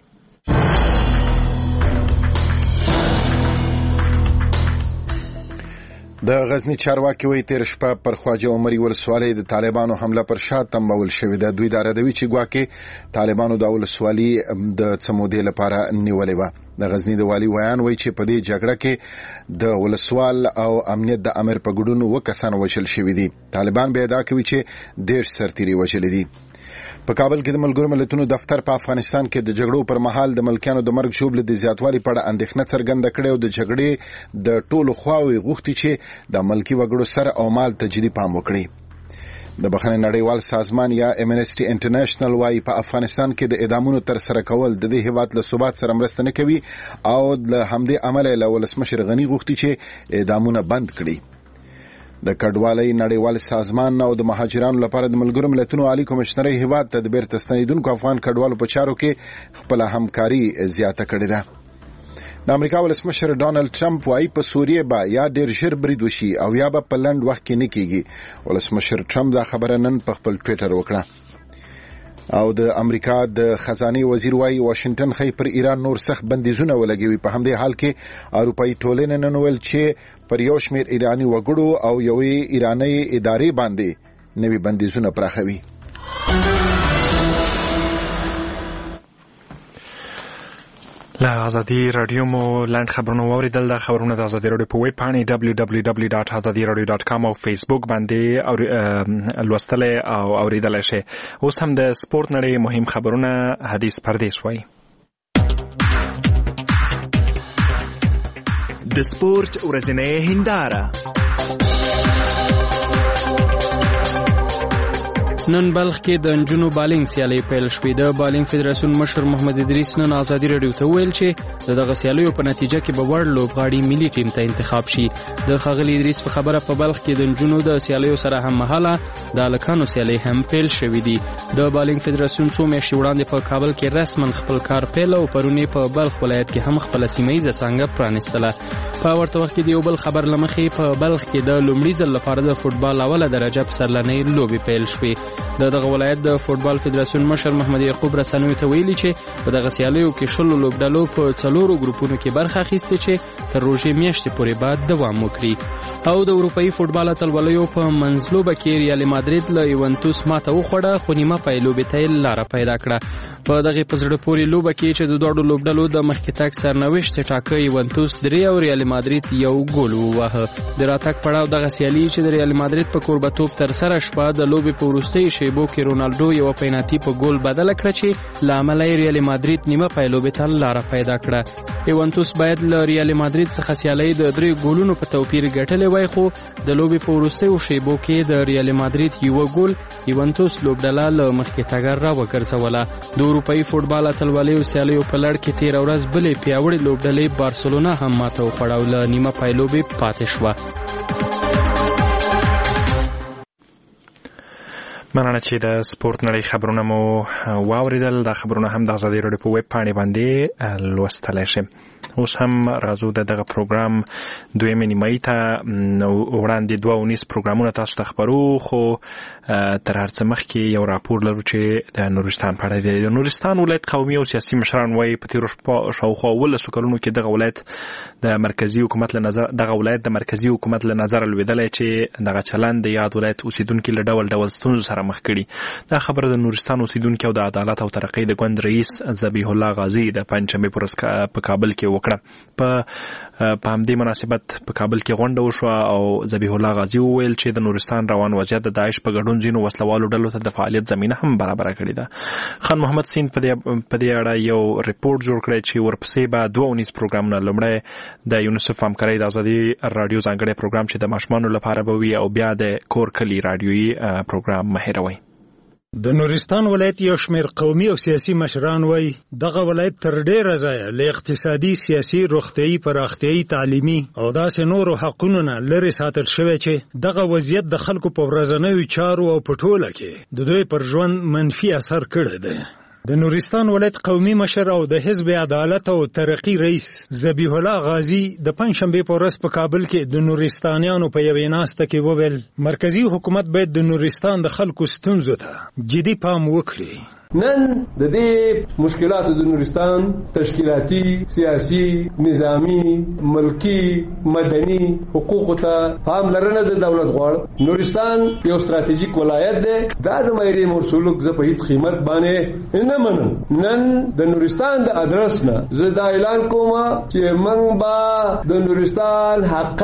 د غزنی چارواکي وایي تیر شپه پر خواجه عمري ولسوالۍ د طالبانو حمله پر شا تمبول شوې ده. دوی دا ردوي چې ګواکې طالبانو د ولسوالۍ د څمودې لپاره نیولې وه. د غزنی د والي ویان وایي چې په دې جګړه کې د ولسوال او امنیت د امر په ګډون 2 کسان وژل شوي دي. طالبان بیا دا کوي چې 1.5 سرتیري وژلي دي. په کابل کې د ملګرو ملتونو دفتر په افغانستان کې د جګړو پر مهال د ملکیانو د مرګ ژوبله د زیاتوالي په اړه اندېښنه څرګنده کړې او د جګړې د ټولو خواوې غوښتي چې د ملکی وګړو سر او مال ته جدي پام وکړي. د بخښنې نړیوال سازمان یا امنسټي انټرنیشنل وايي په افغانستان کې د اعدامونو تر سره کول د دې هیواد له ثبات سره مرسته نه کوي او له همدې امله له ولسمشر غنی غوښتي چې اعدامونه بند کړي. د کډوالۍ نړیوال سازمان او د مهاجرانو لپاره د ملګرو ملتونو عالی کمشنري هیواد ته د بیرته ستنیدونکو افغان کډوالو په چارو کې خپل همکاري زیاته کړې ده. د امریکا ولسمشر ډونالد ټرمپ وايي په سوریه با یا ډیر ژر برید وشي او یا به په لنډ وخت کې نه کیږي. ولسمشر ټرمپ دا خبره نن په خپل ټویټر وکړه. او د امریکا د خزانه وزیر وايي واشنگټن خې پر ایران نور سخت بندیزونه ولګوي. په همدې حال کې اروپאי ټولنه نن ویل چې پر یو شمېر ایرانی وګړو او یوې ایرانی ادارې باندې نوي بندیزونه پراخوي. له ازادي رادیو مو لاند خبرونه واوریدل. د خبرونه د ازادي رادیو په ویب پاڼې www.azadiradio.com او فیسبوک باندې لوستل او اوریدل شي. اوس هم د سپورت نړۍ مهم خبرونه حدیث پردیس وایي. د سپورت ورځنۍ هنداره. نن بلخ کې د انجونو بالینګ سیالي پیل شوې. د بالینګ فدراسیون مشر محمد ادریس نن ازادي رادیو ته ویل چې دغه سیالیو په نتیجه کې به وړ لوبغاړي ملي ټیم ته انتخاب شي. د خاغلی ادریس په خبره په بلخ کې د انجونو د سیالیو سره هم مهاله د الکانو سیالي هم پیل شوې دي. د بالینګ فدراسیون څو میاشتې وړاندې په کابل کې رسمن خپل کار پیل او پرونی په بلخ ولایت کې هم خپل سیمایي څنګه پرانستله. په ورته وخت کې د یو بل خبر لمخې په بلخ کې د لومړي ځل لپاره د فوتبال اوله درجه په سرلنۍ لوبي پیل شوې. دغه ولایت د فوتبال فدراسیون مشر محمد یعقوب رسنوي ته ویلي چې په دغه سیالیو کې 16 لوبډلو په 4 ګروپونو کې برخه اخیسته چې تر روژې میاشتې پورې بعد دوام وکړي. او د اروپאי فوتبال اتلولیو په منځلوبه کې ریال مادرید له یوونتوس ماته وخوړه خو نیمه پایلوبې ته لار پیدا کړه. په دغه پزړه پورې لوبه کې چې د دوړو لوبډلو د مخکې تک سرنوشت ټاکه یوونتوس 3 او ریال مادرید 1 ګول ووهه. د راتګ پړاو دغه سیالي چې د ریال مادرید په کوربتوب تر سره شپه د لوبې په وروستۍ شیبو کې رونالدو یو پینالټي په ګول بدل کړ چې لامل یې ریال مادرید نیمه پایلوبې ته لار پیدا کړه. یوونتوس باید له ریال مادرید څخه سیالي د 3 ګولونو په توپیر ګټلې وای خو د لوبې په وروستۍ شیبو کې د ریال مادرید 1 ګول یوونتوس لوبډله له مخکې تګر را وګرځوله. د اروپאי فوتبال اتلولیو سیالیو په لړ کې 13 ورځ بلې پیاوړې لوبډلې بارسلونا هم ماته وخوړه او له نیمه پایلوبې پاتې شوه. مننه چې د سپورت نړۍ خبرونه مو واوریدل. دا خبرونه هم د ازادي رادیو په ویب پاڼې باندې لوستلی شئ. اوس هم راځو دغه پروګرام دویمه نیمایي ته. وړاندې 2 پروګرامونه تاسو ته خبرو خو تر هر څه مخکې یو راپور لرو چې د نورستان په اړه دی. د نورستان ولایت قومي او سیاسي مشران وایي په تیرو شاوخوا 12 کلونو کې دغه ولایت د مرکزی حکومت له نظر لویدلی چې دغه چلند د یاد ولایت اوسیدونکو له ډول ستونزو سره لپاره مخ کړي. دا خبره د نورستان اوسیدونکو د عدالت او ترقۍ د ګوند رئیس ذبیح الله غازی د پنځمې په کابل کې وکړه. په همدې مناسبت په کابل کې غونډه وشوه او ذبیح الله غازی وویل چې د نورستان روان وضعیت د داعش په ګډون ځینو وسلوالو ډلو ته د فعالیت زمینه هم برابره کړې ده. خان محمد سین په دې اړه یو ریپورت جوړ کړی چې ورپسې به 2 پروګرامونه لومړی د یونیسف همکارۍ د ازادي رادیو ځانګړی پروګرام چې د ماشومانو لپاره به وي او بیا د کور کلی رادیویي پروګرام مهیروي. د نورستان ولایت یو شمېر قومي او سیاسي مشران وایي دغه ولایت تر ډېره ځایه له اقتصادي، سیاسي، روغتیايي، پراختیايي، تعلیمي او داسې نورو حقونو نه لرې ساتل شوی چې دغه وضعیت د خلکو په ورځنیو چارو او په ټوله کې د دوی پر ژوند منفي اثر کړی دی. د نورستان ولایت قومي مشر او د حزب عدالت او ترقی رئیس ذبیح الله غازی د پنځشنبه په ورځ په کابل کې د نورستانیانو په یوې ناسته کې وویل مرکزی حکومت باید د نورستان د خلکو ستونزو ته جدي پام وکړي. نن د دې مشکلاتو د نورستان تشکیلاتي، سیاسي، نظامی، ملکی، مدني حقوقو ته پاملرنه د دولت غواړي. نورستان یو ستراتیژیک ولایت دی. دا د مایرې مرسولک زه په هیڅ قیمت باندې نه منم. نن د نورستان د ادرس نه زه دا اعلان کوم چې موږ به د نورستان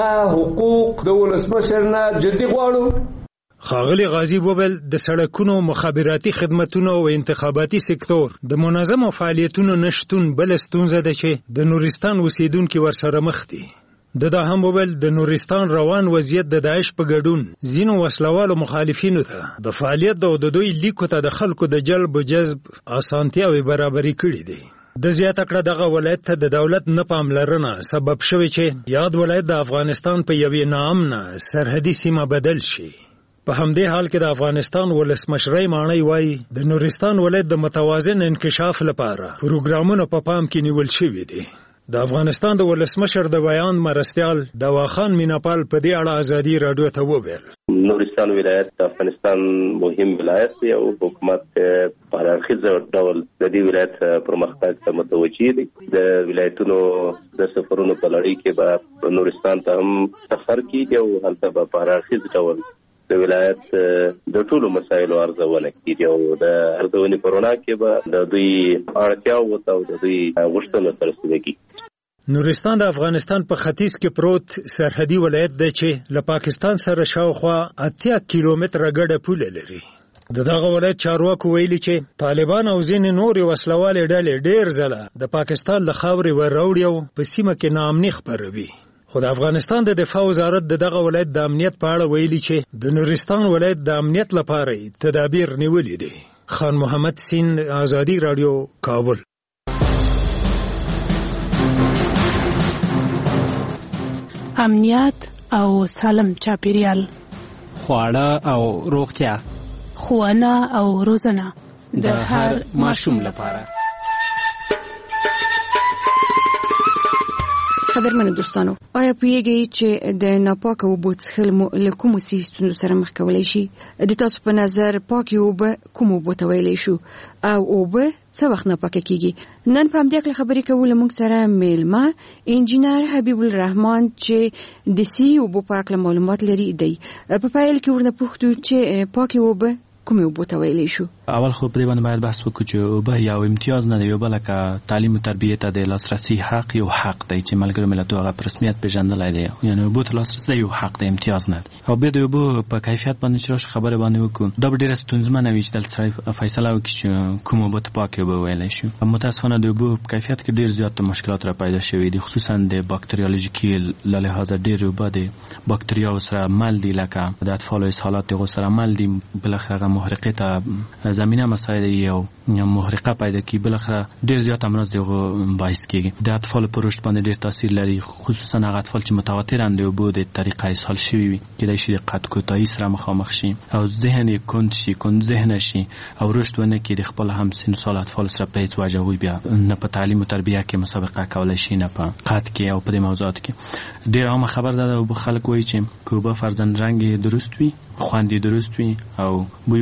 حقوق د ولسمشر نه جدي غواړو. ښاغلي غازی وویل د سړکونو، مخابراتي خدمتونو او انتخاباتي سکتور د منظمو فعالیتونو نشتون بل ستونزه ده چې د نورستان اوسیدونکي ورسره مخ دي. دا هم وویل د نورستان روان وضعیت د داعش په ګډون ځینو وسلوالو مخالفینو ته د فعالیت او د دوی لیکو ته د خلکو د جلب و جذب اسانتیاوې برابرې کړي دي. د زیاته کړه دغه ولایت ته د دولت نه پاملرنه سبب شوی چې یاد ولایت د افغانستان په یوې ناامنه سرحدي سیمه بدل شي. په همدې حال کې د افغانستان ولسمشرۍ ماڼۍ وایي د نورستان ولایت د متوازن انکشاف لپاره پروګرامونه په پام کې نیول شوي دي. د افغانستان د ولسمشر د بیان مرستیال دواخان میناپال په دې اړه ازادي رادیو ته وویل نورستان ولایت د افغانستان مهم ولایت دی او حکومت په هر اړخیز ډول د دې ولایت پرمختګ ته متوجه دی. د ولایتونو د سفرونو په لړۍ کې به نورستان ته هم سفر کیږي او هلته به په هر اړخیز ډول د ولایت د ټولو مسایلو ارزونه کیږي او د ارزونې په رڼا کې به د دوی اړتیاو او د دوی غوښتنو سره سمېږي. نورستان د افغانستان په ختیځ کې پروت سرحدي ولایت دی چې له پاکستان سره شاوخوا 80 کیلومتره ګډه پوله لري. دغه ولایت چارواکو ویلي چې طالبان او ځینې نورې وسلوالې ډلې ډېر ځله د پاکستان له خاورې وراوړي او په سیمه کې ناامني خپروي. خو د افغانستان د دفاع وزارت دغه ولایت د امنیت په اړه ویلي چې د نورستان ولایت د امنیت لپاره تدابیر نیولې دي. خان محمد سین، ازادي رادیو، کابل. امنیت او سالم چاپیریال، خواړه او روغتیا، ښوونه او روزنه د هر ماشوم لپاره. قدرمنو دوستانو، آیا پوهیږئ چې د ناپاکه اوبو څښل مو له کومو صحي ستونزو سره مخ کولی شي؟ د تاسو په نظر پاکې اوبه کوم اوبو ته ویلی شو او اوبه څه وخت ناپاکه کیږي؟ نن په همدې اړه خبرې کوو له موږ سره میلمه انجینر حبیب الرحمن چې د صحي اوبو په اړه معلومات لري دی. په پیل کې ورنه پوښتو چې پاکې اوبه کومې اوبو ته ویلی شو؟ اول خو په دې باندې باید بحث وکړو چې اوبه یو امتیاز نه دی، اوبه لکه تعلیم او تربیه ته د لاسرسي حق یو حق دی چې ملګرو ملتونو هغه په رسمیت پیژندلی دی. یعنې اوبو ته لاسرسی یو حق دی، امتیاز نه دی. او بیا د اوبو په کیفیت باندې چې راشو خبرې باندې وکړو، دا به ډېره ستونزمنه وي چې دلته سړی فیصله وکړي چې کوم اوبو ته پاکې اوبه ویلی شو. متاسفانه د اوبو په کیفیت کې ډېر زیات مشکلات را پیدا شوي دي، خصوصا د باکتریالوژیکي له لحاظه ډېرې اوبه د باکتریاو سره مل دي، لکه د اطفالو اسهالات هغو سره مل دي. بالاخره هغه محرقې ته زمینه مسایل یو محرقه پیدا کی، بالاخره ډیر زیات امراض دغه باعث کیږي. د اطفال په رشد باندې ډیر تاثیر لري، خصوصا هغه اطفال چې متواترند د اوبو د طریقه اسهال شوي وي، کېدای شي د قد کوتاهي سره مخامخ شي او ذهن یې کند ذهن شي او رشد ونه کړي. د خپل همسن سال اطفال سره په هیڅ وجه وي بیا نه په تعلیم او تربیه کې مسابقه کولای شي، نه په قد کې او په دې موضوعات کې. ډیر عامه خبر ده او خلک وایي چې کوبه فرزند رنگ درست وي، خوند درست وي او بوی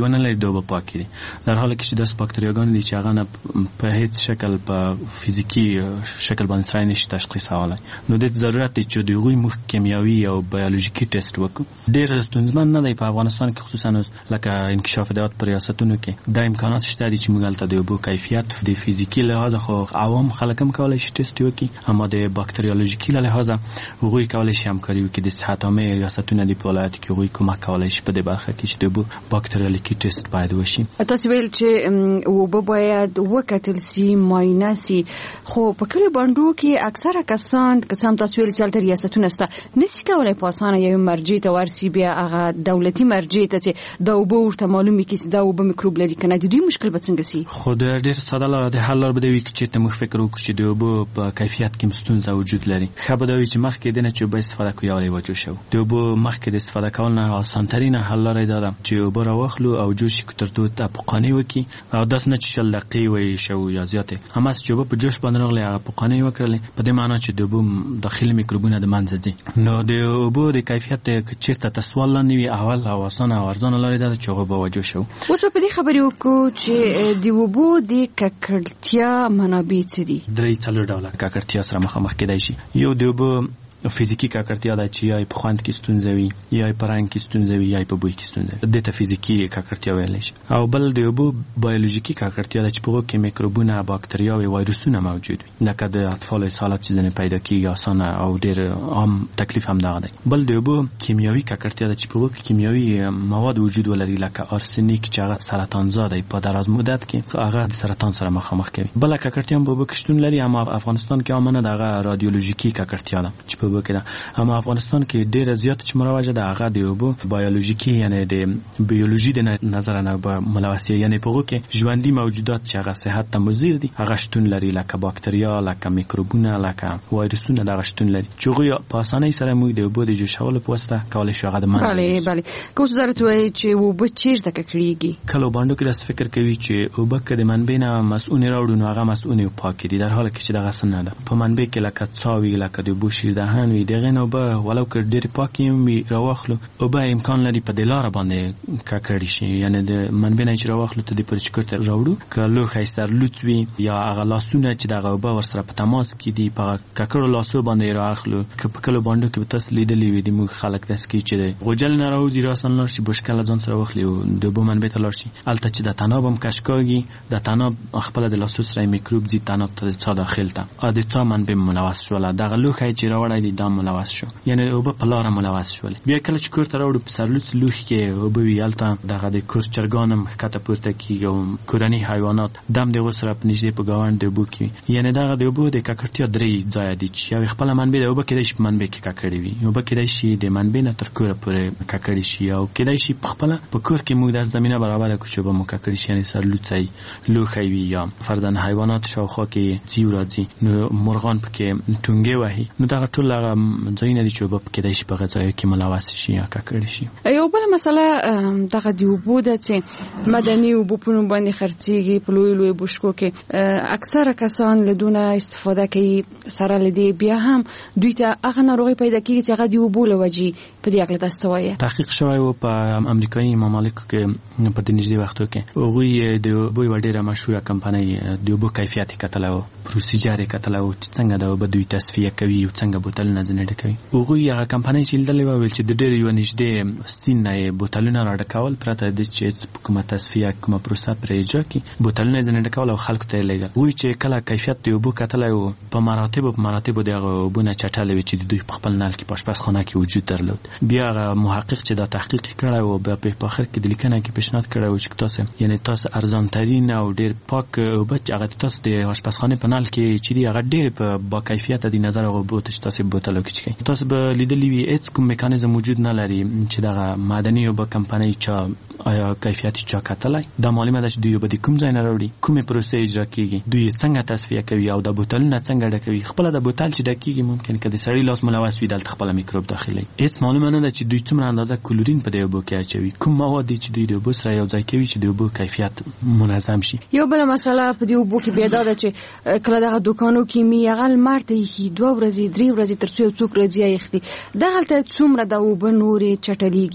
ونه لري د اوبه پاکې دي، در حاله کې چې داسې باکتریاګانې دي چې هغه نه په هیڅ شکل په فزیکي شکل باندې سړی نشي تشخیصولی، نو د ضرورت دی چې د هغوی موږ کیمیاوي او بیولوژیکي ټیسټ وکړو. ډېر ستونزمن نه دی په افغانستان کې، خصوصا لکه انکشاف دعوت په ریاستونو کې دا امکانات شته دي چې موږ هلته د اوبو کیفیت د فزیکي لحاظه خو عوام خلک هم کولی شي ټیسټ وکړي، اما د باکتریالوژیکي له لحاظه هغوی کولی شي همکاري وکړي. د صحت عامې ریاستونه دي په ولایت کې هغوی کومک کولی شي په دې برخه کې چې د اوبو باکتریالوژیکي ټیسټ باید وشي. تاسو ویل چې اوبه باید وکتل سي، معاینه سي، خو په کلیو بانډو کې اکثره کسان که څه هم تاسو ویل چې هلته ریاستونه شته نشي کولی په اسانه یو مرجع ته ورسي، بیا هغه دولتي مرجع ته چې دا اوبه ورته معلوم وي چې دا اوبه میکروب لري که نه، د دوی مشکل به څنګه سي؟ خو د ډېر ساده لاره د حل لاره به دا وي چې موږ فکر وکړو چې د اوبو په کیفیت کې ستونزه وجود لري. ښه به دا وي چې مخکې د نه چې اوبه استفاده کړو یا وجود شو د اوبو مخکې د استفاده کول نه اسانترینه حل لاره دا ده چې اوبه راواخلو او جوش تر دوه پقانې وکړي، او داس نه چې شل دقیقې وي شو یا زیاتې، هم چې اوبه په جوش باندې راغلي هغه پقانې وکړلې، په دې معنی چې د اوبو داخلي میکروبونه د منځه ځي. نو د اوبو د کیفیت چیرته تسوال لاندې وي، اول او اسانه او ارزانه لاره ده چې اوبه وجود شو. اوس په دې خبرې وکړو چې د اوبو د ککړتیا منابع څه دي؟ 3 ډوله ککړتیا سره مخامخ کېدای شي. یو د اوبو فزیکی ککړتیا ده چې یا په خوند کې ستونزه وي، یا په رنګ کې ستونزه وي، یا په بوی کې ستونزه وي، دته فزیکی ککړتیا ویل شي. او بل د اوبو بیولوژیکی ککړتیا ده چې په هغه کې میکروبونه، باکتریاوې، وایرسونه موجود وي، لکه د اطفال اسهالات چې ځنه پیدا کیږي اسانه او ډېر عام تکلیف هم ده. بل د اوبو کیمیاوي ککړتیا ده چې په هغه کې کیمیاوي مواد وجود ولري، لکه ارسنیک چې هغه سرطان زاده په دراز مدت کې هغه د سرطان سره مخامخ کوي. بل ککړتیا هم په اوبو کې شتون لري، اما افغانستان کې عامه ده هغه رادیولوژیکی ککړتیا ده چې په وکړه. اما افغانستان کې ډېر زیات چې مروجه ده هغه د اوبو بیولوژیکی، یعنی د بیولوژي د نظر نه به ملوثه، یعنی په هغه کې ژوندۍ موجودات چې هغه صحت ته مضر دي هغه شتون لري، لکه باکتریا، لکه میکروبونه، لکه وایرسونه دغه شتون لري چې هغه په اسانۍ سره موږ د اوبو د جوشولو په واسطه کولای شو هغه د منځ. بله که اوس درته وایي چې اوبه چیرته ککړېږي، کله باندې کې داس فکر کوي چې اوبه که د منبع نه مسؤل راوړو نو هغه مسؤل او پاک دي، در حالی کې چې دغه څه نه ده. په منبع کې لکه څاوي، لکه د اوبو شیردهن وي، دغه نه اوبه ولو که ډېر پاکې وي راواخلو اوبه امکان لري په دې لاره باندې ککړې شي، یعنی د منبع نه چې راواخلو ته د پرچکر ته راوړو که لوښی سرلوڅ وي یا هغه لاسونه چې دغه اوبه ورسره په تماس کې دي په ککړو لاسو باندې رااخلو. که په کلو باندې کې تاسو لیدلې وي د موږ خلک داس کې چې غوجل نه راوځي راسن لار شي بشکل ځان سره واخلي او د اوبو منبع ته لار شي، الته چې د تناب هم کشکاږي، د تناب خپل د لاسو سره میکروب زی تناب ته څا داخل ته ا د څا منبع ملوث شول، دغه لوښی چې راوړی دی دا ملوث شو، یعنی اوبه په لار ملوث شول. بیا کله چې کور ته راوړو په سرلوڅ لوښي کې اوبه وي، الته دغه د کور چرګانم ښکته پورته کیږي او کورني حیوانات دم د وسره په نږدې په گاوند د اوبو کې، یعنی دغه د اوبو د ککړتیا 3 ځای دي چې یو خپل منبع د اوبه کېدای شي په منبع کې ککړې وي، اوبه کېدای شي د منبع نه تر کوره پورې ککړې شي، او کېدای شي په خپل په کور کې موږ د زمينه برابر کړو چې به مو ککړې شي، یعنی سرلوڅي لوښي وي یا فرضاً حیوانات شاوخوا کې ځي راځي نو مرغان پکې ټونګې وهي، نو دغه ټول هغه ځایونه دي چې اوبه کېدای شي په غذایو کې ملوث شي یا ککړې شي. یو بل مسله دغه د اوبو ده چې مدني اوبو په نوم باندې خرڅېږي په لوی بشکو کې، اکثره کسان له دونه استفاده کوي، سره لدی بیا هم دوی ته هغه ناروغي پیدا کیږي چې هغه د اوبو له وجې. په دې اړه تاسو وایي تحقیق شوی و په امریکایي ممالکو کې په دې نږدې وختو کې هغوی د اوبو یوه ډېره مشهوره کمپنۍ د اوبو کیفیت یې کتلی و، پروسیجر یې کتلی و چې څنګه د اوبه دوی تصفیه کوي او څنګه بوتلونه ځینې ډکوي. هغوی هغه کمپنۍ چې لیدلې وه ویل چې د ډېر یوه نږدې سین نه یې بوتلونه راډکول پرته د چې کومه تصفیه کومه پروسه پرې اجرا کړي، بوتلونه یې ځینې ډکول او خلکو ته یې لېږل. هغوی چې کله کیفیت د اوبو کتلی و په مراتبو د هغه اوبو نه چټلې وې چې د دوی په خپل نل کې په اشپزخانه کې وجود درلود. بیا هغه محقق چې دا تحقیق کړی و بیا په آخر کې د لیکنه کې پیشنهاد کړی و چې تاسو ارزان ترین او ډېر پاک اوبه چې هغه تاسو د اشپزخانې په نل کې چې دی هغه ډېر په با کیفیت د نظر هغه اوبه چې تاسو بوتلو کې چښئ، تاسو به لیدلې وي هیڅ کوم میکانیزم وجود نه لري چې دغه مدني اوبه کمپنۍ چا آیا کیفیت چا کتلای، دا معلومه ده چې دوی به د کوم ځای نه راوړي، کومه پروسه اجرا کیږي، دوی څنګه تصفیه کوي او د بوتلونه څنګه ډکوي. خپل د بوتل چې ډکیږي ممکن کله سړی لاس ملوث وي دلته خپل میکروب داخلي، هیڅ معلومه نه ده چې دوی څومره اندازه کلورین په دې اوبو کې اچوي، کوم مواد چې دوی د اوبو سره یو ځای کوي چې د اوبو کیفیت منظم شي. یو بل مسله په دې اوبو کې پیدا ده چې کله دغه دکانو کې میغل مرته هي 2 ورځې 3 ورځې تر څو څوک راځي یختي دغه ته څومره د اوبو نوري چټلېږي. اوبه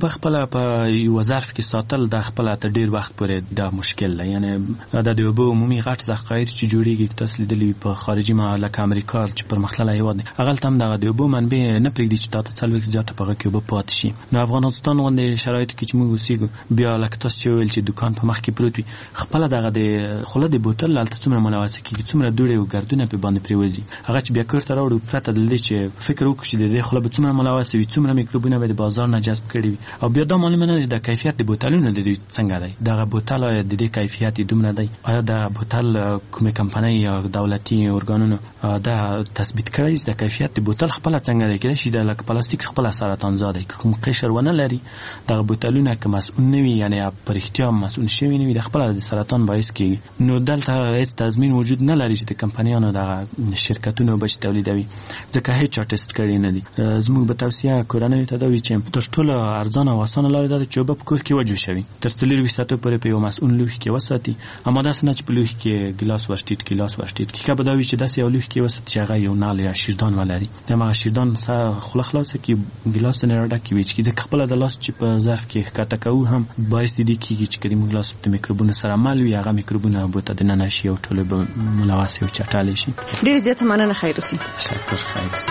اوبه خپل په یو ظرف کې ساتل د خپل ته ډیر وخت پورې دا مشکل دی. یعنی د اوبه عمومي غټ ذخایر چې جوړیږي تاسو لیدلی په خارجي مملکت امریکا چې پرمختللی هیواد هغه تم د اوبه منبع نه پرېږدي چې تاسو څلوي زیاته په کې اوبه پاتې شي. نو افغانستان باندې شرایط کې چې موږ اوسېږو بیا لکه تاسو چې ویل چې دکان په مخ کې پروت وي خپل دغه د خوله د بوتل لالته څومره ملوثه کیږي څومره دوړې او ګردونه په باندې پریوزي هغه چې بیا کور ته راوړو پرته د دې چې فکر وکړي چې د خوله به څومره ملوثه وي څومره میکروبونه به د بازار نه جذب کړي وي او بیا دا معلومه نه ده د کیفیت د بوتلونو د دې څنګه دی دغه بوتل د دې کیفیت دومره دی آیا د بوتل کومه کمپنۍ یا دولتي ارګانونو دا تثبیت کړی چې د کیفیت د بوتل خپل څنګه دی کېږي چې د پلاستیک خپل سرطان زده کوم قشر ونه لري دغه بوتلونه که مسؤل نه وي یعنی پر احتیاط مسؤل شوی نه وي د خپل د سرطان باعث کیږي. نو دلته هیڅ تضمین وجود نه لري چې د کمپنیانو د شرکتونو بچ تولیدوي ځکه هیڅ ټیسټ کړی نه دي. زموږ به توصیه کورنۍ ته دا وي چې تر ټولو ارزانه او اسانه لاره ده چې په کور کې وجوشوي تر 40 ساعتو پورې په یو مسؤل لوښي کې وساتي اما داسې نه چې په لوښي کې ګلاس ورشټیټ کې کبه دا وي چې داسې یو لوښي کې وساتي چې هغه یو نال یا شیردان ولري دغه شیردان خله خلاصه کې ګلاس نه راډک وي چې ځکه خپل د لاس چې په ظرف کې ښکته کوو هم باعث دي کېږي چې کریم ګلاس د میکروبونو سره مل وي هغه میکروبونه بوته د نه شي او ټول به ملوث او چټالی شي. ډېر زیات مننه خیر اوسئ. شکر خیر اوسئ.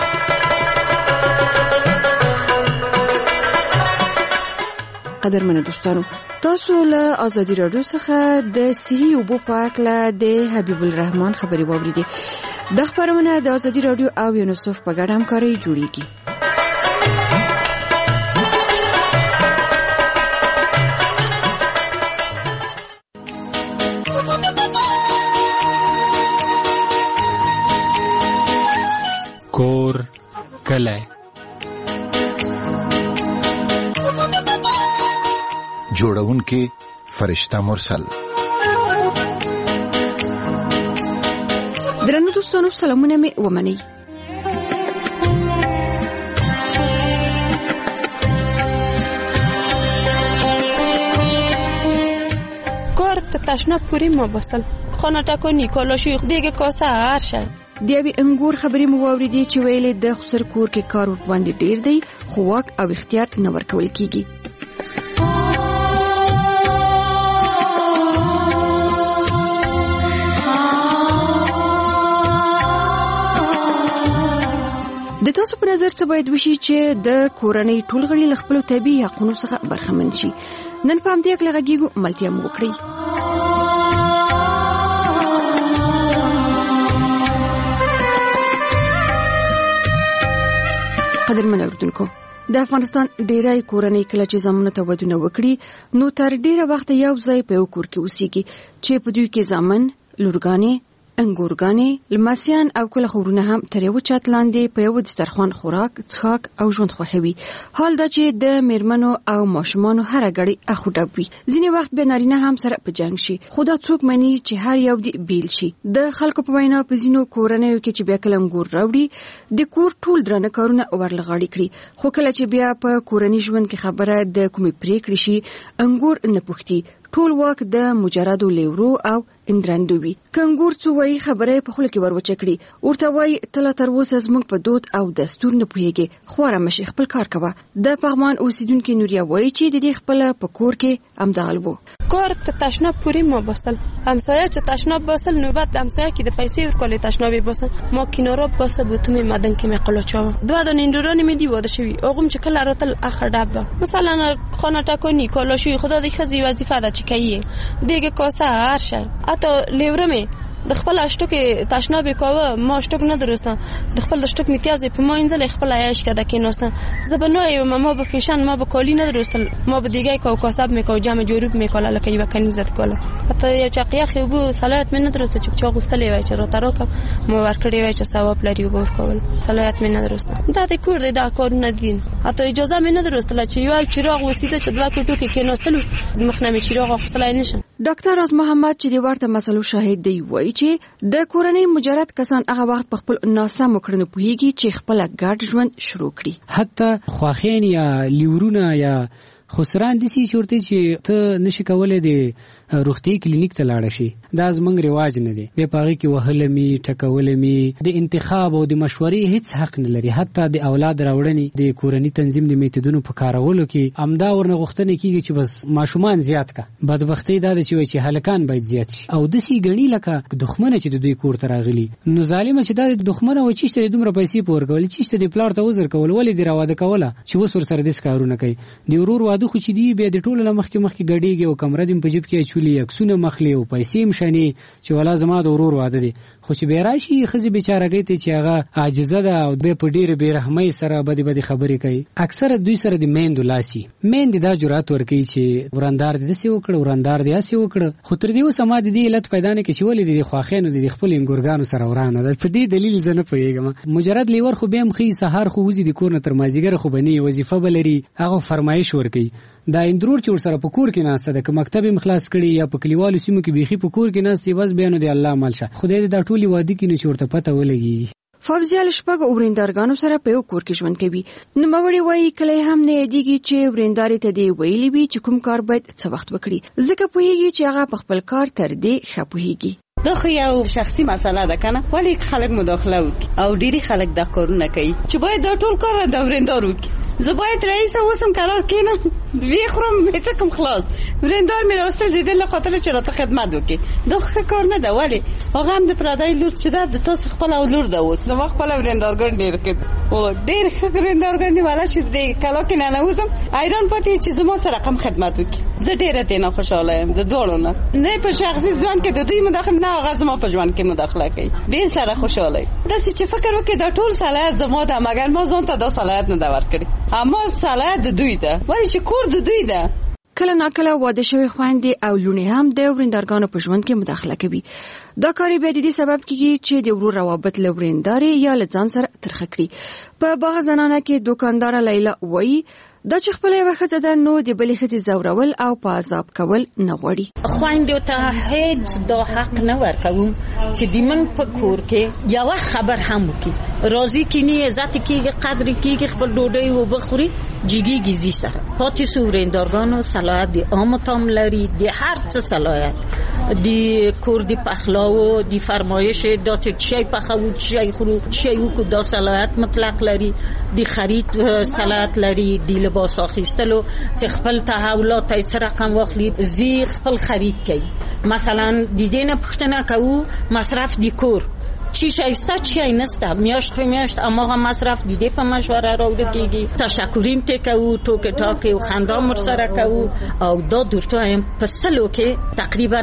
قدرمنو دوستانو تاسو له ازادي رادیو څخه د صحي اوبو په اړه د حبیب الرحمن خبري واوریدي. د خبرونه د ازادي رادیو او یونیسف په ګډه همکاري جوړیږي. کور کله جوړونکي فرشته مرسل. درنو دوستانو سلامونه می ومنئ. کار تشناب پوری ما باسل خانه تکونی کالاشوی دیگه کاسه هرشه دیوی انګور خبرې مو واوریدي چې ویلې د خسر کور کې کار ورباندې ډیر دی خو واک او اختیار نه ورکول کیږي. د تاسو په نظر څه باید وشي چې د کورنۍ ټول غړي له خپل طبيعي حقوقو څخه برخمن شي؟ نن په همدې اړه غږیږو ملتیا مو وکړئ. قدرمن اوردونکو د افغانستان ډیری کورنۍ کله چې زامنو ته ودونه وکړي نو تر ډیره وخت یو ځای په یو کور کې اوسېږي چې په دوی کې زامن لورګانې انګورګانې لمسیان او کله خورونه هم تر یو چت لاندې په یو دسترخوان خوراک څښاک او ژوند خوښوي. حال دا چې د میرمنو او ماشومانو هر غړي اخوډه وي ځینې وخت به نارینه هم سره په جنگ شي خو دا څوک مني چې هر یو دی بیل شي. د خلکو په وینا په ځینو کورنیو کې چې بیا کله انګور راوړي د کور ټول درنه کارونه ورلغړي کړي خو کله چې بیا په کورنی ژوند کې خبره د کومې پریکړې شي انګور نه پوښتي ټول واک د مجردو لیورو او اندرندوي. کنګور څو وای خبره په خله کې ورو چکړي ورته وای تل تر اوسه زموږ په دود او دستور نه پوهیږي خوره مشي خپل کار کوه. د پغمان اوسیدونکو نوریا وای چې د دې خپل په کور کې امدال وو کار ته تشناب پوری ما باسل همسایه چې تشناب باسل نوبت د همسایه کې د پیسې ورکول تشناب باسل ما کنارا باسه بوتمه مدن کې مقاله چاو دوا د نندورانی می دی واده شوی اوغم چې کله راتل اخر دب مثلا خانه تکونی کالا شوی خدا دې خزي وظیفه ده چې کوي دیگه کاسه هرشه حتی لیورمه د خپل اشتو کې تشناب کوه ما اشتو نه درسته د خپل اشتو امتیاز په ما انځل خپل عیش کده کې نوسته زبنوي ما به فیشن ما به کالی نه درسته ما به دیگه کو کاسب میکو جمع جوروب میکاله لکه یو کنیزت کوله حتی یو چقیه خو صلاحیت من نه درسته چې چا غفتلې وای چې را تروک ما ورکړې وای چې ثواب لري ور کول صلاحیت من نه درسته دا د کور د کار نه دین حتی اجازه من نه درسته چې یو چراغ وسیده چې دوا کوټو کې نوستلو مخنمه چراغ خپلای نشه. ډاکټر از محمد چې د ورته مسلو شاهد دی وای چې د کورنۍ مجرد کسان هغه وخت په خپل ناسم کړنو پوهیږي چې خپل ګډ ژوند شروع کړي حتی خواخین یا لیورونه یا خسران دي چې شورتي چې ته نشي کولای د روغتي کلینیک ته لاړ شي. دا زمونږ رواج نه دی. به پاغي کې وهلمي ټکولمي د انتخاب او د مشورې هیڅ حق نه لري. حتی د اولاد راوړنې د کورنۍ تنظیم د میتودونو په کارولو کې امدا ورنه غوښتنه کیږي چې بس ماشومان زیات کا. بدبختی دا چې هلکان باید زیات شي او د سی غنی لکه دښمنه چې د دوی کور ته راغلي. نو ظالم چې دا د دښمنه و چې دومره پیسې پور کول چې د پلار ته وزر کول ولې دی راواده کوله چې وسور سره د کارونه کوي. د ورور واده خو چې دی به د ټولو مخکې غډیږي او کمره دې په جیب کې چولي عکسونه مخلي او پیسې مشني چې ولا زما د ورور واده دي. خو چې به راشي خزي بیچارهګي ته چې هغه عاجزه ده او به په ډیر بیرحمۍ سره بدی خبرې کوي. اکثر دوی سره د میندو لاسي میند دا جرأت ورکوي چې ورندار دې سی وکړ ورندار دې اسی وکړ. خو تر دې وسه ما د دې علت پیدا نه کې چې ولې د خواخینو د خپل انګورګانو سره ورانه ده. په دې دلیل زه نه پوهیږم. مجرد لیور خو به مخې سحر خو وزي د کور نه تر مازیګر خو بني وظیفه بلري هغه فرمایش ورکوي. دا اندرور چې ورسره په کور کې ناسته ده که مکتب مخلاص کړي یا په کلیوالو سیمو کې بيخي په کور کې ناسته بس بیانو دی الله مالشه خدای دې دا ټولي وادي کې نه چورته پته ولګي. فوزیال شپږ وریندارګانو سره په یو کور کې ژوند کوي. نو موري وایي کله هم نه دیږي چې ورینداري ته دی ویلي وي چې کوم کار باید څه وخت وکړي ځکه پوهیږي چې هغه په خپل کار تر دې ښه پوهیږي. دا خو یو شخصي مسله ده کنه ولی خلک مداخله وکړي او ډیری خلک دا کارونه کوي چې باید دا ټول کار د وریندار وکړي. زه باید رئیس اوسم قرار کینم وی خورم هیڅ کوم خلاص وریندار مې راستل دې له خاطر چې راته خدمت وکړي. دا خو کار نه ده ولی هغه هم د پردای لور چې ده د تاسو خپل لور ده اوس نو خپل وریندارګر ډیر کړ او ډیر وریندارګر دی والا چې دې کلا کې نه نوزم ایران پاتې چې زما سره رقم خدمت وکړي. زه ډیره دینه خوشاله یم د دوړو نه په شخصي ځوان کې د دوی مداخله نه هغه زما په ژوند کې مداخله کوي. ډیر سره خوشاله یم. دا چې فکر وکړي دا ټول صلاحیت زما ده مګر ما ځان ته دا صلاحیت نه دا ورکړي. اما صلاحیت د دوی ده ولی چې کور د دوی ده. کله ناکله واده شوی خويندې او لونې هم د وریندارګانو په ژوند کې مداخله کوي. دا کاری به د دې سبب کیږي چې د ورور روابط له ورینداري یا له ځان سره ترخه کړي. په باغ زنانه کې دوکاندار لیلا وایي دا چې خپل یو ښځه ده نو د بلې ښځې زورول او په عذاب کول نه غواړي. خویندو ته هیڅ دا حق نه ورکوم چې د من په کور کې یو خبر هم وکړي راضي کینی عزت کیږي قدر کیږي خپل ډوډۍ و بخوري جګی گیزی سره پاتې سوریندارګانو صلاحیت د عام تام لري د هر څه صلاحیت د کور د پخلاو د فرمایش د چي پخو چي خورو چي کو د صلاحیت مطلق لري د خرید صلاحیت لري د لباس اخیستلو چې خپل تحولات ته رقم واخلي زی خپل خرید کوي. مثلا د دینه پښتنه کوو مصرف د کور چی شایسته چی نسته میاشت په میاشت اما مصرف دیده په مشوره راوړل کیږي. تشکریم تکو ټوکې ټاکې او خندا مر سره کوو او دا درته په سلو کې تقریبا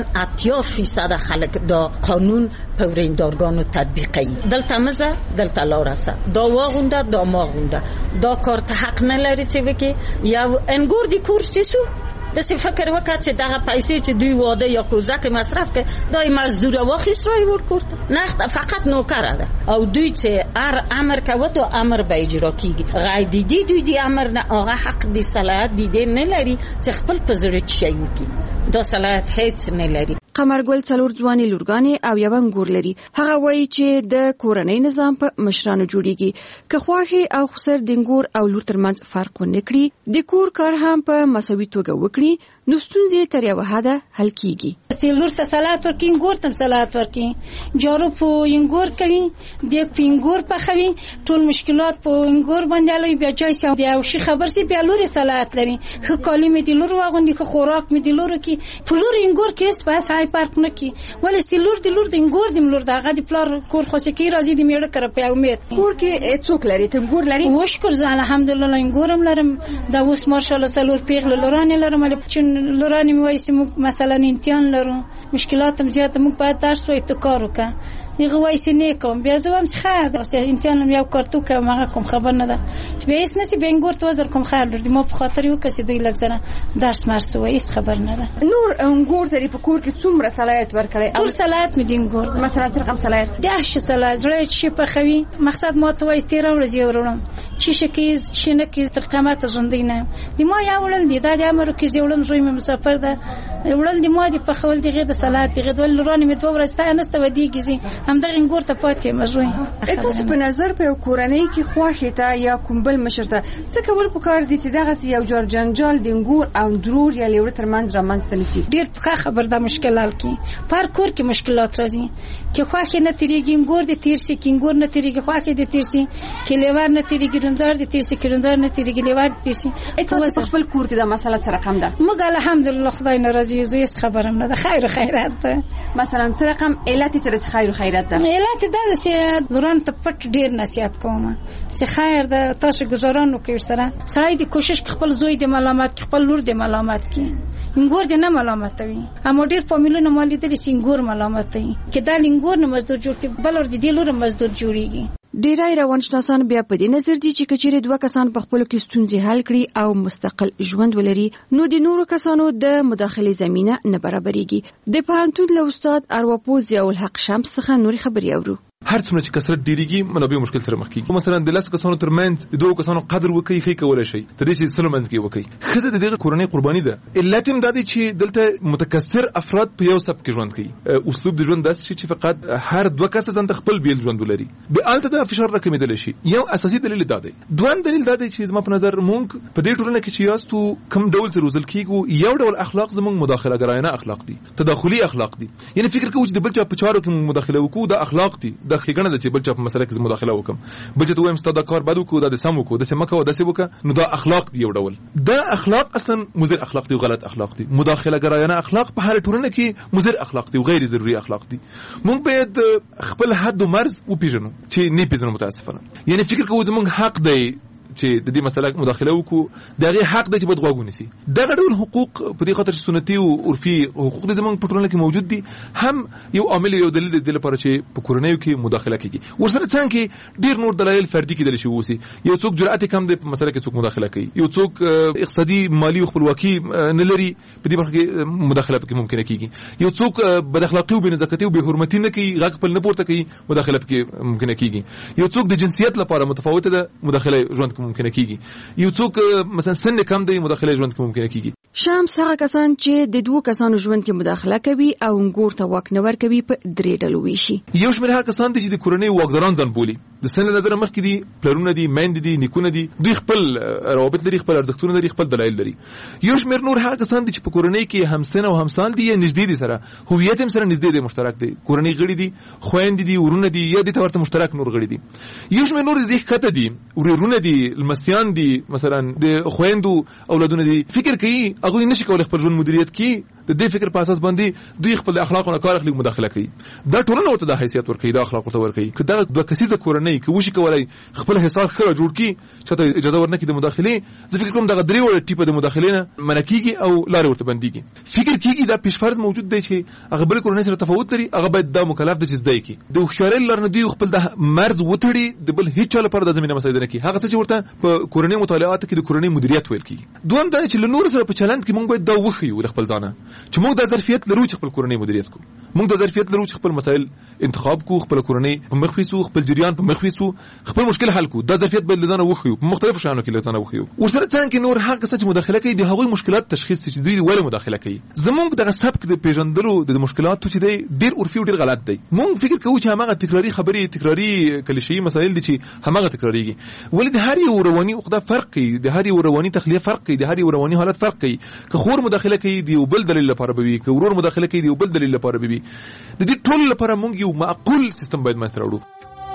80% خلک دا قانون په وریندارګانو تطبیقي. دلته مزه دلته لارسه دا واغونده دا ماغونده دا کار ته حق نه لري چې وکي یو انګور دی کور چیسو د څه فکر وکړه چې دغه پیسې چې دوی واده یا کوزه کې مصرف کړي دای مزدور واخیست راي ورکړه نه فقط نوکر ده او دوی چې هر امر کوي ته امر به اجرا کیږي غیر دیدی دوی دی امر نه هغه حق دی صلاحیت دی نه لري چې خپل پزړه چي وکړي دا صلاحیت هیڅ نه لري. قمرګل څلور ځواني لورګانې او یو انګور لري. هغه وایي چې د کورنۍ نظام په مشرانو جوړیږي که خواخي او خسر د انګور او لور ترمنځ فرق نه کړي د کور کار هم په مساوي توګه وکړي نو ستونزې تر یو حده حل کیږي. لور ته صلاحیت ورکړي انګور ته صلاحیت ورکړي جارو په انګور کوي د انګور په خوي ټول مشکلات په انګور باندې لوي بیا چای سي او شي خبر سي بیا لور صلاحیت لري خو کلمې د لور واغوندي خو خوراک مې د لور کې په لور انګور کې سپاس هاي فرق نه کی ولې سلور د لور د انګور د ملور دغه د پلار کور خو سکی راځي د میړه کړه په امید کور کې څوک لري ته انګور لري وشکر زه الحمدلله انګورم لرم دا اوس ماشاءالله سلور پیغله لورانه لرم چې لورانه مې وایي مثلا امتحان لرو مشکلات هم زیات موږ باید درس وای ته کار وکړه دیگه وایس نیکم بیا زوام خیر واسه امتحانم یو کارتو که ما کوم خبر نه ده بیا هیڅ نسی بنګور تو زر کوم خیر لري ما په خاطر یو کس دوی لګزنه درس مرسو هیڅ خبر نه ده. نور انګور ته په کور کې څومره صلاحیت ورکړي ټول صلاحیت مې دینګور مثلا رقم صلاحیت 10 صلاحیت زړه چې په خوي مقصد ما ته وای 13 ورځې ورولم چې شکیز شنه کې تر قامت ژوندینه دی ما یا ولل دی دا امر کې زولم زوی مې مسافر ده ولل دی ما دی په خول دی غد صلاحیت غد ول رانه مې 2 ورځې تا نسته ودی کیږي همدغه انګور ته پاتې مزوي. تاسو په نظر په کورنۍ کې خواخې ته یا کوم بل مشر ته څه کول پکار دي چې دغه یو جوړ جنجال د انګور او درور یا لیوړ ترمنځ رامنځته نشي؟ ډیر په خبر د مشکلات کې پر کور کې مشکلات راځي چې خواخې نه تیریږي انګور د تیر سي کې انګور نه تیریږي خواخې د تیر سي کې لیوار نه تیریږي روندار د تیر سي کې روندار نه تیریږي لیوار د تیر سي. تاسو خپل کور کې د مسله سره کم ده؟ موږ الحمدلله خدای ناراضي زوی خبرم نه ده خیر خیرات ده. مثلا څه رقم علت چې خیر خیرات ده؟ علت دا چې دوران ته پټ ډیر نصیحت کوم چې خیر ده تاسو گزاران وکړئ سره سړی د کوشش خپل زوی د ملامت خپل لور د ملامت کی انګور د نه ملامتوي اما ډیر فامیلونه مالي د سنګور ملامتوي چې دا لنګور نه مزدور جوړ کی بل ور د دې لور مزدور جوړيږي. ډیری روانشناسان بیا په دې نظر دي چې کچېره دوه کسان په خپل کې ستونزې حل کړي او مستقل ژوند ولري نو د نورو کسانو د مداخله زمينه نه برابرېږي. د پوهنتون له استاد ارواپوز یا الحق شمس څخه نوري خبري اورو. هر څومره چې کثرت ډیریږي منابع مشکل سره مخ کیږي. مثلا د لاس کسانو ترمنځ د دوه کسانو قدر وکي خې کولای شي تر دې چې سلمنځ کې وکي خزه د دغه کورنۍ قرباني ده. علت هم د دې چې دلته متکثر افراد په یو سبک کې ژوند کوي. اسلوب د ژوند داسې چې فقط هر دوه کس ځان خپل بیل ژوند ولري به الته د فشار راکمېدل شي. یو اساسي دلیل دا دی. دویم دلیل دا دی چې زما په نظر مونږ په دې ټولنه کې چې یاستو کوم ډول چې روزل کیږي یو ډول اخلاق زموږ مداخله ګرایانه اخلاق دي تداخلي اخلاق دي. یعنی فکر کوو چې د بل چا په چارو کې مداخله وکړو د اخلاق دي د خېګنه د چې بل په مسله کې مداخله وکم بل چې وایم ستاسو کار بد وکړو د سم وکړو د سمکه او د سی وکړه نو دا اخلاق دی یو ډول. دا اخلاق اصلا مضر اخلاق دي او غلط اخلاق دي. مداخله ګرایانه اخلاق په هر ټولنه کې مضر اخلاق دي او غیر ضروري اخلاق دي. مونږ باید خپل حد او مرز وپیژنو چې نه پیژنو متاسفانه. یعنی فکر کوو زمونږ حق دی چې د دې مسله مداخله وکړو دغه حق دی چې بد غوږ ونیسي. دغه ډول حقوق په دې خاطر سنتي او عرفي حقوق د زمونږ په ټولنه کې موجود دي هم یو عامل یو دلیل د لپاره چې په کورنۍ کې مداخله کیږي. ورسره څنګه ډیر نور دلایل فردي کېدل شي وسی یو څوک جرأت کم دی په مسله کې څوک مداخله کوي یو څوک اقتصادي مالی او خپلواکي نه لري په دې برخه کې مداخله پکې ممکن کیږي. یو څوک بد اخلاقی او بې نزاکتی او بې حرمتي نه کوي غږ خپل نه پورته کوي مداخله پکې ممکن کیږي. یو څوک د جنسیت لپاره متفاوته ده مداخله ژوند کې ممکن کیږي. یو څوک مثلا سن کم دی مداخله ژوند کې ممکن کیږي. شمس هغه کسان چې د دوه کسانو ژوند کې مداخله کوي او انګور ته واک نه ورکوي په درې ډلو ویشي. یو شمېر هغه کسان دي چې د کورنۍ واکداران ځان بولي د سن نظر مخکې دي پلرونه دي میندې دي نیکونه دي دوی خپل روابط لري خپل ارزښتونه لري خپل دلایل لري. یو شمېر نور هغه کسان دي چې په کورنۍ کې همسن او همسال دي یا نږدې دي سره هویت هم سره نږدې دي مشترک دي کورنۍ غړي دي خويندې دي ورونه دي یا د تورته مشترک نور غړي دي. یو شمېر نور دي ښکته دي ورونه دي لمسیان دي مثلا د خويندو اولادونه دي فکر کوي هغه نشي کولای خپل ژوند مدیریت کوي د دې فکر په اساس باندې دوی خپل اخلاق او کار اخلاق مداخله کوي. دا ټولنه ورته د حیثیت ورکوي د اخلاق ورته ورکوي که دا دوه کسیزه کورنۍ کې وشي کولای خپل حساب خره جوړ کی چې اجازه ورنکړي د مداخله زه فکر کوم دا درې وړ ټیپ د مداخله نه منکیږي او لارې ورته بنديږي. فکر کیږي دا پیشفرض موجود دی چې هغه بل کورنۍ سره تفاوت لري هغه باید دا مکلف دي چې زده کی د خوشحالۍ لرنه دی خپل د مرز وټړي د بل هیڅ چا لپاره د زمينه مسایده نه کی هغه څه چې ورته په کورنۍ مطالعات کې د کورنۍ مدیریت ویل کی. دوم دا چې لنور سره په چلند کې مونږ باید دا وخیو د خپل ځانه چې مونږ د ظرفیت لرو چې خپل کورنۍ مدیریت کو مونږ د ظرفیت لرو چې خپل مسایل انتخاب کو خپل کورنۍ په مخ ویسو خپل جریان په مخ ویسو خپل مشکل حل کو د ظرفیت بل ځانه وخیو په مختلفو شانو کې ځانه وخیو. ورسره څنګه نور هغه څه چې مداخله کوي د هغوی مشکلات تشخیص چې دوی ولې مداخله کوي. زمونږ دغه سبک د پیژندلو د مشکلاتو چې دی ډیر عرفي او ډیر غلط دی. مونږ فکر کوو چې هغه تکراری خبرې تکراری کلیشه‌ای مسایل دي چې هغه تکراریږي ولې د هر یو رواني عقده فرق کوي د هر یو رواني تخلیه فرق کوي د هر یو رواني حالت فرق کوي. که خور مداخله کوي دی یو بل دلیل لپاره بوي که ورور مداخله کوي دی یو بل دلیل لپاره بوي. د دې ټول لپاره مونږ یو معقول سیستم باید مستر وړو.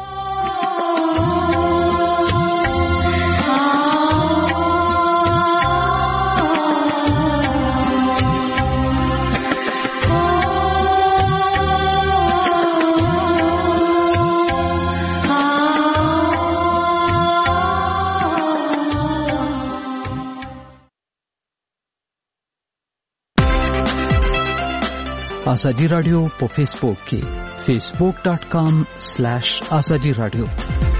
آزادی رادیو په فیسبوک کې facebook.com/azadi radio